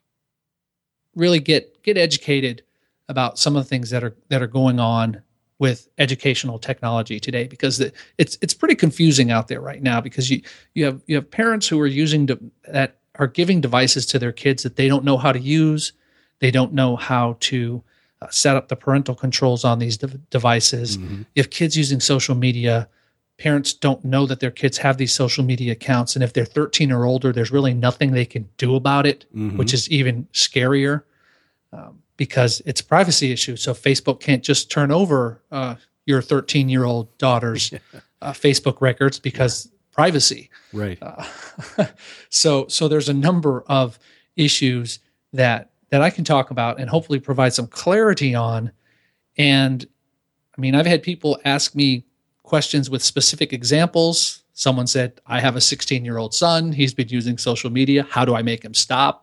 S10: really get get educated about some of the things that are that are going on with educational technology today, because the, it's it's pretty confusing out there right now, because you you have you have parents who are using de- that are giving devices to their kids that they don't know how to use. They don't know how to uh, set up the parental controls on these de- devices. Mm-hmm. You have kids using social media. Parents don't know that their kids have these social media accounts, and if they're thirteen or older, there's really nothing they can do about it, mm-hmm. which is even scarier. Um, because it's a privacy issue. So Facebook can't just turn over uh, your thirteen-year-old daughter's uh, Facebook records because yeah. privacy.
S9: Right.
S10: Uh, so so there's a number of issues that that I can talk about and hopefully provide some clarity on. And I mean, I've had people ask me questions with specific examples. Someone said, I have a sixteen-year-old son. He's been using social media. How do I make him stop?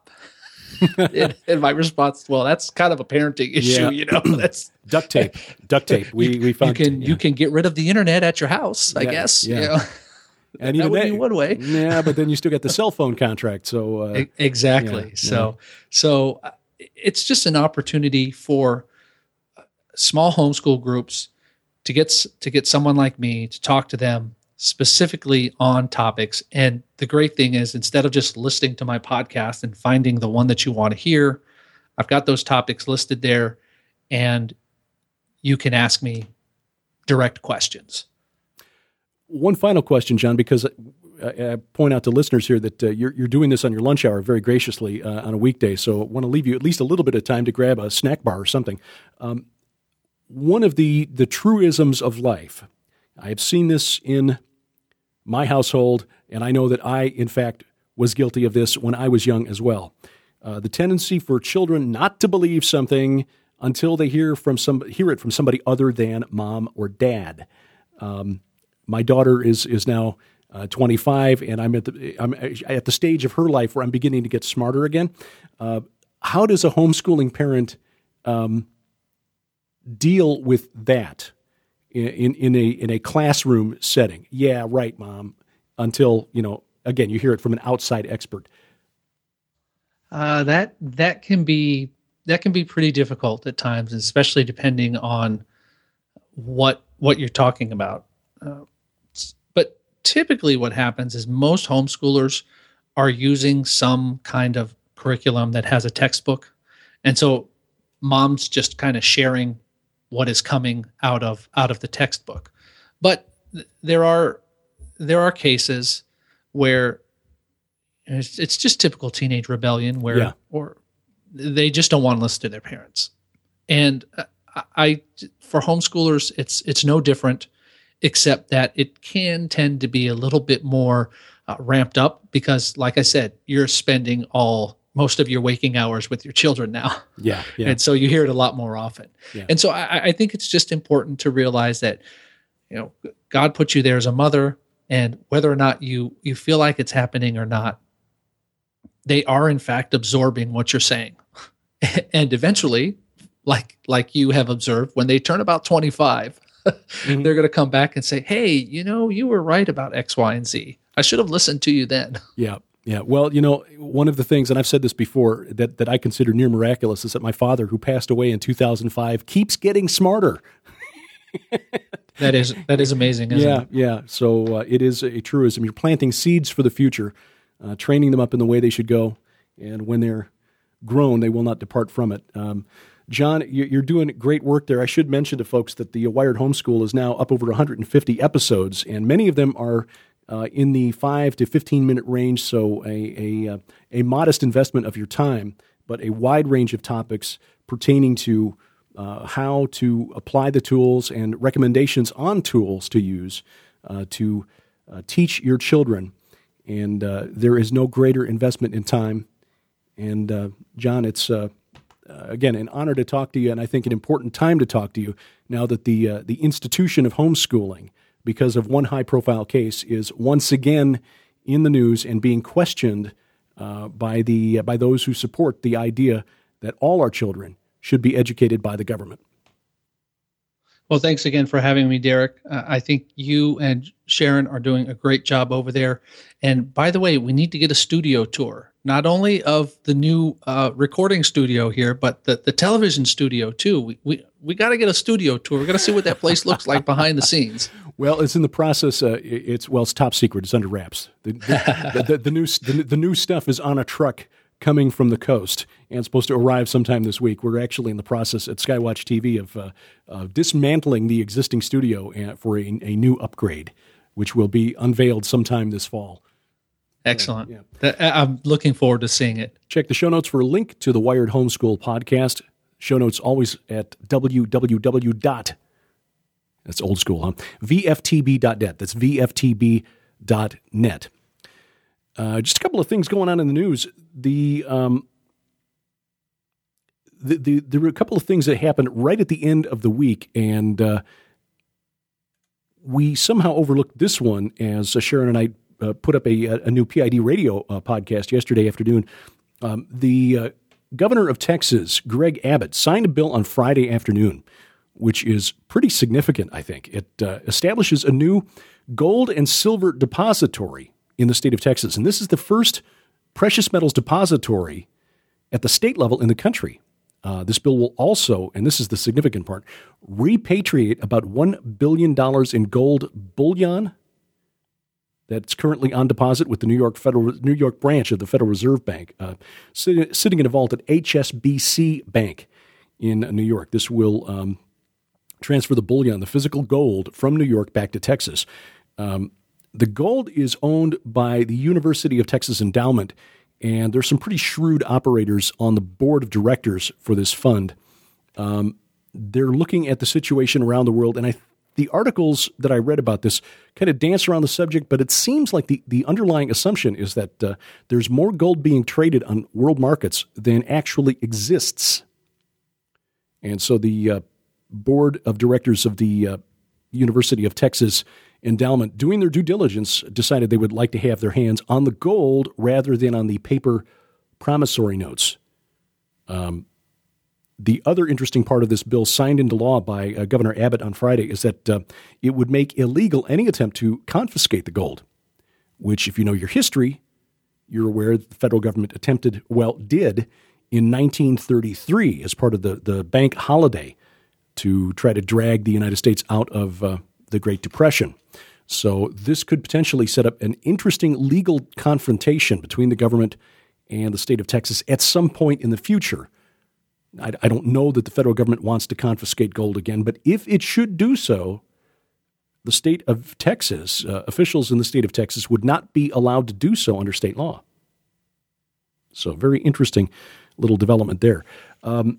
S10: and, and my response, well, that's kind of a parenting issue,
S9: yeah.
S10: you know. That's
S9: duct tape. Duct tape. We we found
S10: you can
S9: yeah.
S10: you can get rid of the internet at your house, I
S9: yeah,
S10: guess.
S9: Yeah.
S10: You know?
S9: And
S10: that
S9: even
S10: would
S9: that,
S10: be one way.
S9: Yeah, but then you still got the cell phone contract. So uh,
S10: exactly. Yeah, so yeah. so uh, it's just an opportunity for small homeschool groups to get to get someone like me to talk to them specifically on topics. And the great thing is, instead of just listening to my podcast and finding the one that you want to hear, I've got those topics listed there, and you can ask me direct questions.
S9: One final question, John, because I, I point out to listeners here that uh, you're, you're doing this on your lunch hour very graciously uh, on a weekday, so I want to leave you at least a little bit of time to grab a snack bar or something. Um, one of the, the truisms of life, I have seen this in my household, and I know that I, in fact, was guilty of this when I was young as well. Uh, the tendency for children not to believe something until they hear from some hear it from somebody other than mom or dad. Um, my daughter is is now uh, twenty-five, and I'm at the I'm at the stage of her life where I'm beginning to get smarter again. Uh, how does a homeschooling parent um, deal with that? In, in a in a classroom setting? Yeah, right, Mom. Until, you know, again, you hear it from an outside expert.
S10: Uh, that that can be that can be pretty difficult at times, especially depending on what what you're talking about. Uh, but typically, what happens is most homeschoolers are using some kind of curriculum that has a textbook, and so mom's just kind of sharing what is coming out of out of the textbook. But th- there are there are cases where it's, it's just typical teenage rebellion, where
S9: yeah.
S10: or they just don't want to listen to their parents. And I, I for homeschoolers, it's it's no different, except that it can tend to be a little bit more uh, ramped up, because, like I said, you're spending all most of your waking hours with your children now.
S9: Yeah, yeah.
S10: And so you hear it a lot more often.
S9: Yeah.
S10: And so I, I think it's just important to realize that, you know, God put you there as a mother, and whether or not you, you feel like it's happening or not, they are in fact absorbing what you're saying. And eventually, like, like you have observed, when they turn about twenty-five, mm-hmm. they're going to come back and say, hey, you know, you were right about X, Y, and Z. I should have listened to you then.
S9: Yeah. Yeah, well, you know, one of the things, and I've said this before, that, that I consider near miraculous is that my father, who passed away in two thousand five, keeps getting smarter.
S10: That is that is amazing, isn't
S9: yeah,
S10: it?
S9: Yeah, So uh, it is a truism. You're planting seeds for the future, uh, training them up in the way they should go, and when they're grown, they will not depart from it. Um, John, you're doing great work there. I should mention to folks that the Wired Homeschool is now up over one hundred fifty episodes, and many of them are uh, in the five to fifteen minute range, so a, a, a modest investment of your time, but a wide range of topics pertaining to uh, how to apply the tools and recommendations on tools to use uh, to uh, teach your children. And uh, there is no greater investment in time. And uh, John, it's uh, uh, again an honor to talk to you, and I think an important time to talk to you now that the uh, the institution of homeschooling, because of one high-profile case, is once again in the news and being questioned uh, by the uh, by those who support the idea that all our children should be educated by the government.
S10: Well, thanks again for having me, Derek. Uh, I think you and Sharon are doing a great job over there. And by the way, we need to get a studio tour, not only of the new uh, recording studio here, but the, the television studio too. We we, we got to get a studio tour. We got to see what that place looks like behind the scenes.
S9: Well, it's in the process. Uh, it's well, it's top secret. It's under wraps. The, the, the, the, the new the, the new stuff is on a truck coming from the coast and supposed to arrive sometime this week. We're actually in the process at Skywatch T V of uh, uh, dismantling the existing studio for a, a new upgrade, which will be unveiled sometime this fall.
S10: Excellent.
S9: Uh, yeah.
S10: I'm looking forward to seeing it.
S9: Check the show notes for a link to the Wired Homeschool podcast. Show notes always at www. That's old school, huh? V F T B dot net. That's V F T B dot net. Uh, just a couple of things going on in the news. The, um, the, the there were a couple of things that happened right at the end of the week, and uh, we somehow overlooked this one as uh, Sharon and I uh, put up a, a new P I D radio uh, podcast yesterday afternoon. Um, the uh, governor of Texas, Greg Abbott, signed a bill on Friday afternoon, which is pretty significant, I think. It uh, establishes a new gold and silver depository in the state of Texas. And this is the first precious metals depository at the state level in the country. Uh, this bill will also, and this is the significant part, repatriate about one billion dollars in gold bullion that's currently on deposit with the New York Federal New York branch of the Federal Reserve Bank, uh, sitting, sitting in a vault at H S B C Bank in New York. This will um, transfer the bullion, the physical gold, from New York back to Texas. Um, The gold is owned by the University of Texas Endowment, and there's some pretty shrewd operators on the board of directors for this fund. Um, they're looking at the situation around the world, and I, the articles that I read about this kind of dance around the subject, but it seems like the, the underlying assumption is that uh, there's more gold being traded on world markets than actually exists. And so the uh, board of directors of the uh, University of Texas Endowment, doing their due diligence, decided they would like to have their hands on the gold rather than on the paper promissory notes. Um, the other interesting part of this bill, signed into law by uh, Governor Abbott on Friday, is that uh, it would make illegal any attempt to confiscate the gold, which, if you know your history, you're aware that the federal government attempted, well, did in nineteen thirty-three as part of the, the bank holiday to try to drag the United States out of uh, the Great Depression. So this could potentially set up an interesting legal confrontation between the government and the state of Texas at some point in the future. I, I don't know that the federal government wants to confiscate gold again, but if it should do so, the state of Texas, uh, officials in the state of Texas would not be allowed to do so under state law. So very interesting little development there. Um,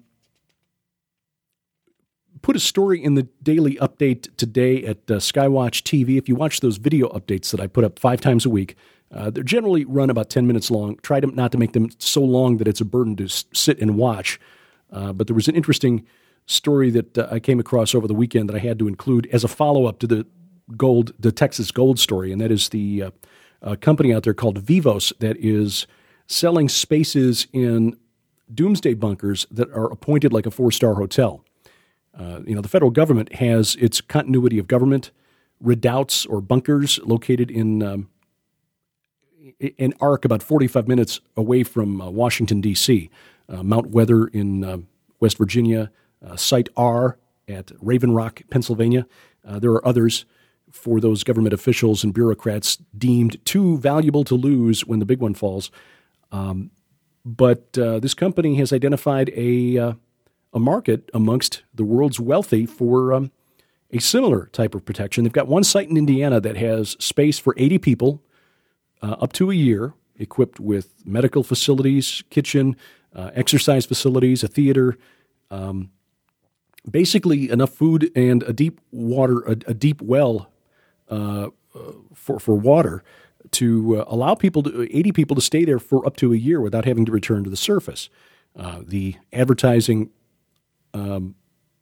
S9: Put a story in the daily update today at uh, Skywatch T V. If you watch those video updates that I put up five times a week, uh, they're generally run about ten minutes long. Try to not to make them so long that it's a burden to s- sit and watch. Uh, but there was an interesting story that uh, I came across over the weekend that I had to include as a follow-up to the gold, the Texas gold story, and that is the uh, uh, company out there called Vivos that is selling spaces in doomsday bunkers that are appointed like a four-star hotel. Uh, you know, the federal government has its continuity of government redoubts or bunkers located in um, an arc about forty-five minutes away from uh, Washington, D C Uh, Mount Weather in uh, West Virginia, uh, Site R at Raven Rock, Pennsylvania. Uh, there are others for those government officials and bureaucrats deemed too valuable to lose when the big one falls. Um, but uh, this company has identified a uh, a market amongst the world's wealthy for um, a similar type of protection. They've got one site in Indiana that has space for eighty people uh, up to a year, equipped with medical facilities, kitchen, uh, exercise facilities, a theater, um, basically enough food and a deep water, a, a deep well uh, for for water to uh, allow people, to, eighty people, to stay there for up to a year without having to return to the surface. Uh, the advertising um,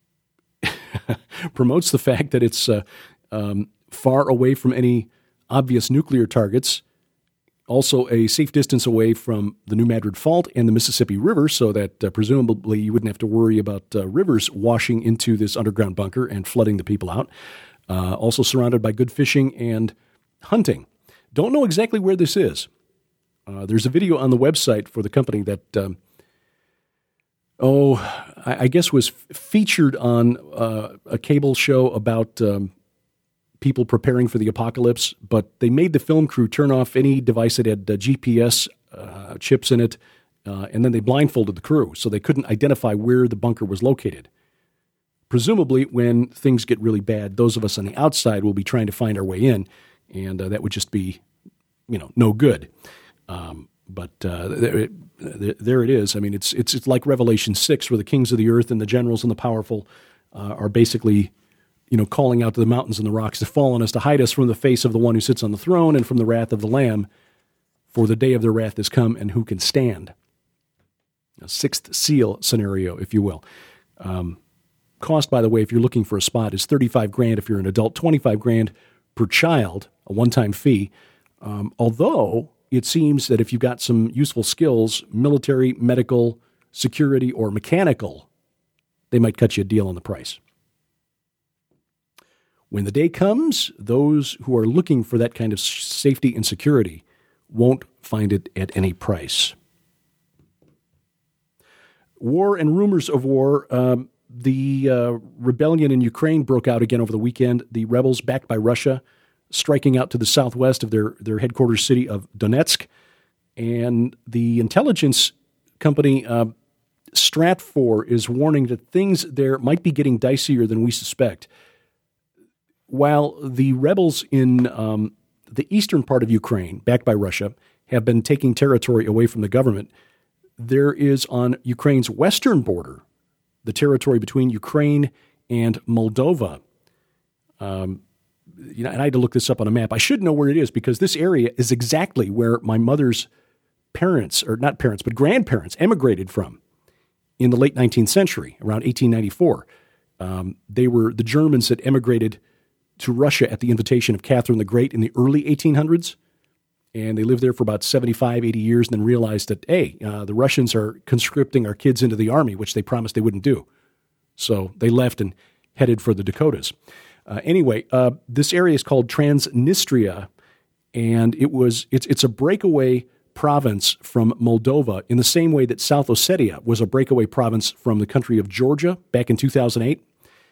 S9: promotes the fact that it's uh, um, far away from any obvious nuclear targets, also a safe distance away from the New Madrid Fault and the Mississippi River, so that uh, presumably you wouldn't have to worry about uh, rivers washing into this underground bunker and flooding the people out. Uh, also surrounded by good fishing and hunting. Don't know exactly where this is. Uh, there's a video on the website for the company that, um, oh, I, I guess was f- featured on uh, a cable show about um, people preparing for the apocalypse, but they made the film crew turn off any device that had uh, G P S uh, chips in it, uh, and then they blindfolded the crew so they couldn't identify where the bunker was located. Presumably, when things get really bad, those of us on the outside will be trying to find our way in, and uh, that would just be, you know, no good. Um, but uh, there, there it is. I mean, it's it's it's like Revelation six, where the kings of the earth and the generals and the powerful uh, are basically, you know, calling out to the mountains and the rocks to fall on us, to hide us from the face of the one who sits on the throne and from the wrath of the Lamb, for the day of their wrath is come, and who can stand? A sixth seal scenario, if you will. Um, cost, by the way, if you're looking for a spot, is thirty-five grand if you're an adult, twenty-five grand per child, a one-time fee. Um, although it seems that if you've got some useful skills, military, medical, security, or mechanical, they might cut you a deal on the price. When the day comes, those who are looking for that kind of safety and security won't find it at any price. War and rumors of war. Um, the uh, rebellion in Ukraine broke out again over the weekend. The rebels, backed by Russia, striking out to the southwest of their, their headquarters city of Donetsk. And the intelligence company uh, Stratfor is warning that things there might be getting dicier than we suspect. While the rebels in um, the eastern part of Ukraine, backed by Russia, have been taking territory away from the government, there is on Ukraine's western border, the territory between Ukraine and Moldova. Um, you know, and I had to look this up on a map. I should know where it is because this area is exactly where my mother's parents, or not parents, but grandparents emigrated from in the late nineteenth century, around eighteen ninety-four. Um, they were the Germans that emigrated to Russia at the invitation of Catherine the Great in the early eighteen hundreds. And they lived there for about seventy-five, eighty years and then realized that, hey, uh, the Russians are conscripting our kids into the army, which they promised they wouldn't do. So they left and headed for the Dakotas. Uh, anyway, uh, this area is called Transnistria, and it was it's it's a breakaway province from Moldova in the same way that South Ossetia was a breakaway province from the country of Georgia back in two thousand eight.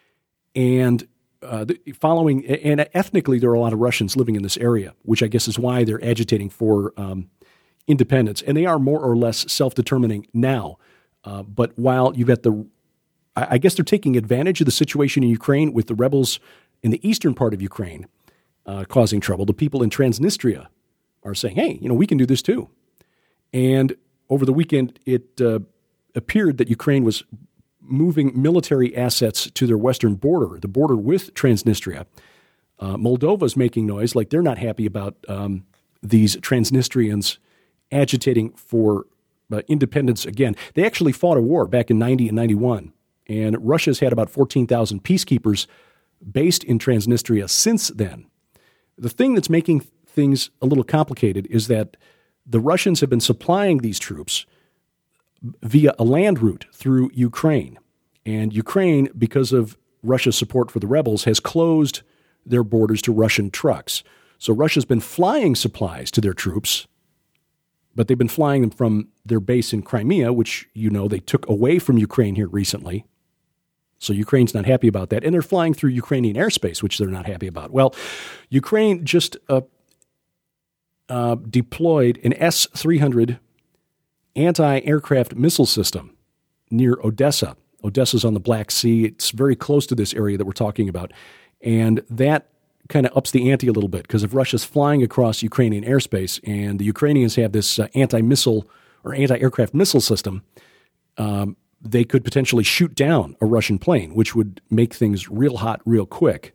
S9: And Uh, the, following, and ethnically, there are a lot of Russians living in this area, which I guess is why they're agitating for um, independence. And they are more or less self-determining now. Uh, but while you've got the, I, I guess they're taking advantage of the situation in Ukraine with the rebels in the eastern part of Ukraine uh, causing trouble. The people in Transnistria are saying, hey, you know, we can do this too. And over the weekend, it uh, appeared that Ukraine was moving military assets to their western border, the border with Transnistria. Uh, Moldova's making noise, like they're not happy about um, these Transnistrians agitating for uh, independence again. They actually fought a war back in ninety and ninety-one, and Russia's had about fourteen thousand peacekeepers based in Transnistria since then. The thing that's making things a little complicated is that the Russians have been supplying these troops via a land route through Ukraine. And Ukraine, because of Russia's support for the rebels, has closed their borders to Russian trucks. So Russia's been flying supplies to their troops, but they've been flying them from their base in Crimea, which, you know, they took away from Ukraine here recently. So Ukraine's not happy about that. And they're flying through Ukrainian airspace, which they're not happy about. Well, Ukraine just uh, uh, deployed an S three hundred anti-aircraft missile system near Odessa. Odessa's on the Black Sea. It's very close to this area that we're talking about. And that kind of ups the ante a little bit, because if Russia's flying across Ukrainian airspace and the Ukrainians have this uh, anti-missile or anti-aircraft missile system, um, they could potentially shoot down a Russian plane, which would make things real hot real quick.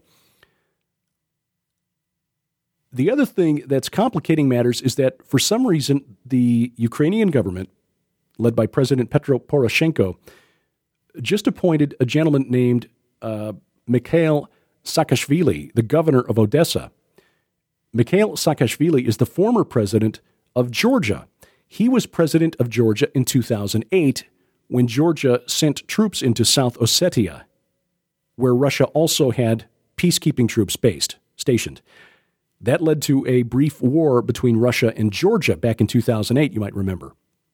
S9: The other thing that's complicating matters is that for some reason, the Ukrainian government, led by President Petro Poroshenko, just appointed a gentleman named uh, Mikhail Saakashvili, the governor of Odessa. Mikhail Saakashvili is the former president of Georgia. He was president of Georgia in two thousand eight when Georgia sent troops into South Ossetia, where Russia also had peacekeeping troops based, stationed. That led to a brief war between Russia and Georgia back in two thousand eight, you might remember.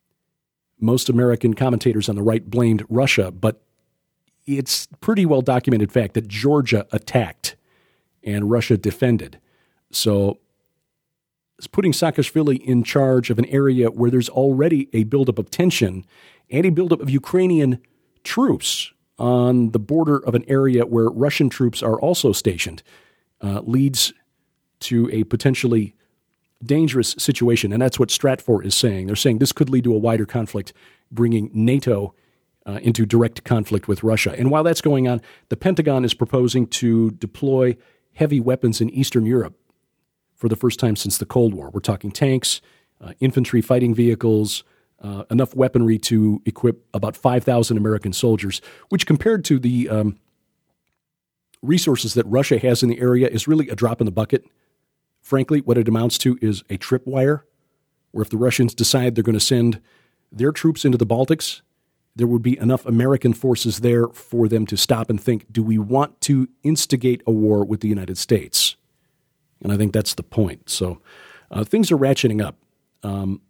S9: Most American commentators on the right blamed Russia, but it's pretty well documented fact that Georgia attacked and Russia defended. So it's putting Saakashvili in charge of an area where there's already a buildup of tension and a buildup of Ukrainian troops on the border of an area where Russian troops are also stationed uh, leads to a potentially dangerous situation. And that's what Stratfor is saying. They're saying this could lead to a wider conflict, bringing NATO uh, into direct conflict with Russia. And while that's going on, the Pentagon is proposing to deploy heavy weapons in Eastern Europe for the first time since the Cold War. We're talking tanks, uh, infantry fighting vehicles, uh, enough weaponry to equip about five thousand American soldiers, which compared to the um, resources that Russia has in the area is really a drop in the bucket. Frankly, what it amounts to is a tripwire, where if the Russians decide they're going to send their troops into the Baltics, there would be enough American forces there for them to stop and think, do we want to instigate a war with the United States? And I think that's the point. So uh, things are ratcheting up. Um,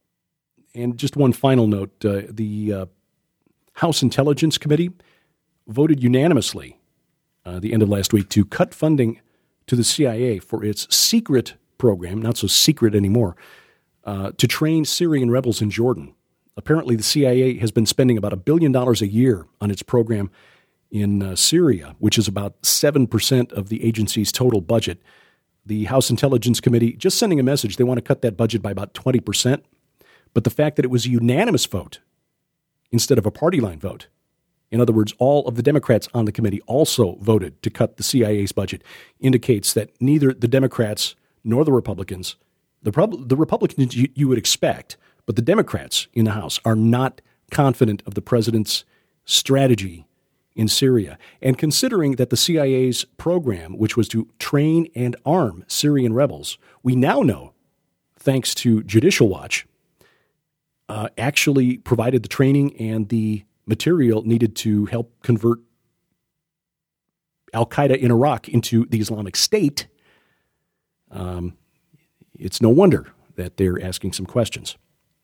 S9: and just one final note, uh, the uh, House Intelligence Committee voted unanimously uh, the end of last week to cut funding to the C I A for its secret program, not so secret anymore, uh, to train Syrian rebels in Jordan. Apparently, the C I A has been spending about a billion dollars a year on its program in uh, Syria, which is about seven percent of the agency's total budget. The House Intelligence Committee just sending a message. They want to cut that budget by about twenty percent. But the fact that it was a unanimous vote instead of a party line vote, in other words, all of the Democrats on the committee also voted to cut the C I A's budget, indicates that neither the Democrats nor the Republicans, the, the Republicans you, you would expect, but the Democrats in the House are not confident of the president's strategy in Syria. And considering that the C I A's program, which was to train and arm Syrian rebels, we now know, thanks to Judicial Watch, uh, actually provided the training and the material needed to help convert al-Qaeda in Iraq into the Islamic State, um, it's no wonder that they're asking some questions.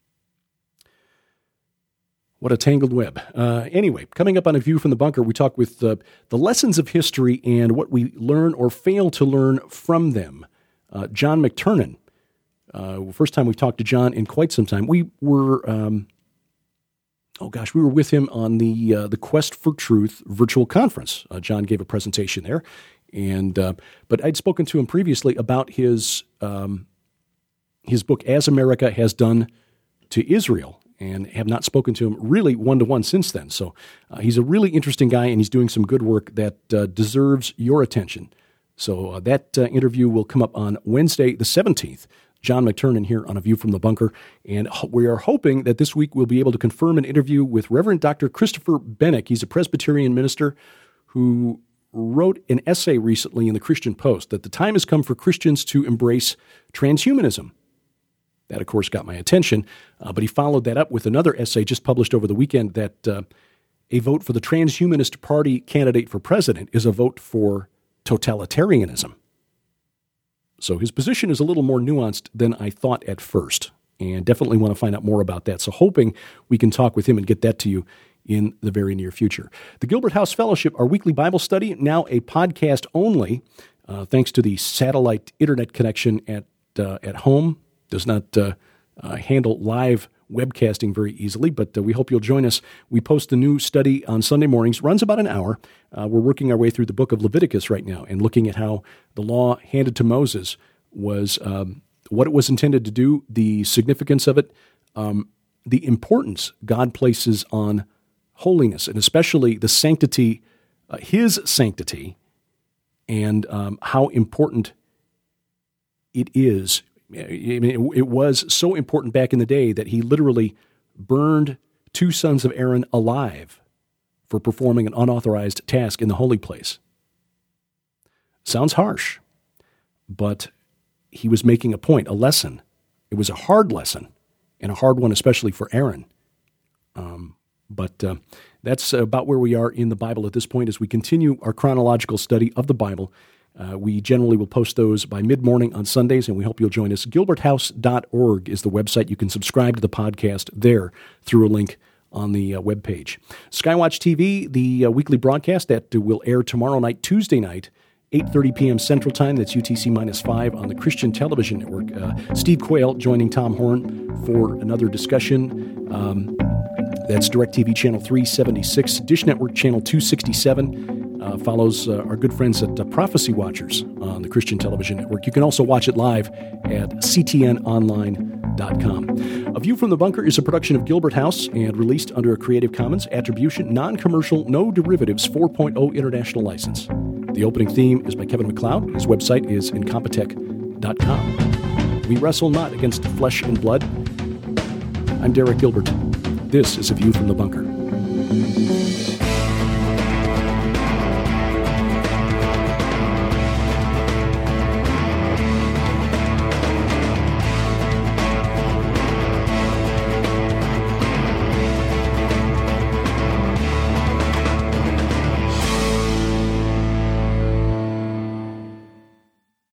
S9: What a tangled web. Uh, anyway, coming up on A View from the Bunker, we talk with uh, the lessons of history and what we learn or fail to learn from them. Uh, John McTernan. Uh, first time we've talked to John in quite some time. We were... Um, Oh gosh, we were with him on the uh, the Quest for Truth virtual conference. Uh, John gave a presentation there, and uh, but I'd spoken to him previously about his um, his book As America Has Done to Israel, and have not spoken to him really one to one since then. So uh, he's a really interesting guy, and he's doing some good work that uh, deserves your attention. So uh, that uh, interview will come up on Wednesday, the seventeenth. John McTernan here on A View from the Bunker, and we are hoping that this week we'll be able to confirm an interview with Reverend Doctor Christopher Bennick. He's a Presbyterian minister who wrote an essay recently in the Christian Post that the time has come for Christians to embrace transhumanism. That, of course, got my attention, uh, but he followed that up with another essay just published over the weekend that uh, a vote for the Transhumanist Party candidate for president is a vote for totalitarianism. So his position is a little more nuanced than I thought at first, and definitely want to find out more about that. So hoping we can talk with him and get that to you in the very near future. The Gilbert House Fellowship, our weekly Bible study, now a podcast only, uh, thanks to the satellite internet connection at uh, at home. Does not uh, uh, handle live webcasting very easily, but uh, we hope you'll join us. We post the new study on Sunday mornings, runs about an hour. Uh, we're working our way through the book of Leviticus right now and looking at how the law handed to Moses was um, what it was intended to do, the significance of it, um, the importance God places on holiness, and especially the sanctity, uh, his sanctity, and um, how important it is. I mean, it, it was so important back in the day that he literally burned two sons of Aaron alive for performing an unauthorized task in the holy place. Sounds harsh, but he was making a point, a lesson. It was a hard lesson, and a hard one especially for Aaron. Um, but uh, that's about where we are in the Bible at this point as we continue our chronological study of the Bible. Uh, we generally will post those by mid-morning on Sundays, and we hope you'll join us. gilbert house dot org is the website. You can subscribe to the podcast there through a link on the uh, webpage. Skywatch T V, the uh, weekly broadcast that will air tomorrow night, Tuesday night, eight thirty p.m. Central Time. That's U T C minus five on the Christian Television Network. Uh, Steve Quayle joining Tom Horn for another discussion. Um, that's DirecTV Channel three seventy-six, Dish Network Channel two sixty-seven. Uh, follows uh, our good friends at uh, Prophecy Watchers on the Christian Television Network. You can also watch it live at c t n online dot com. A View from the Bunker is a production of Gilbert House and released under a Creative Commons Attribution, Non-Commercial, No Derivatives four point oh International License. The opening theme is by Kevin MacLeod. His website is incompetech dot com. We wrestle not against flesh and blood. I'm Derek Gilbert. This is A View from the Bunker.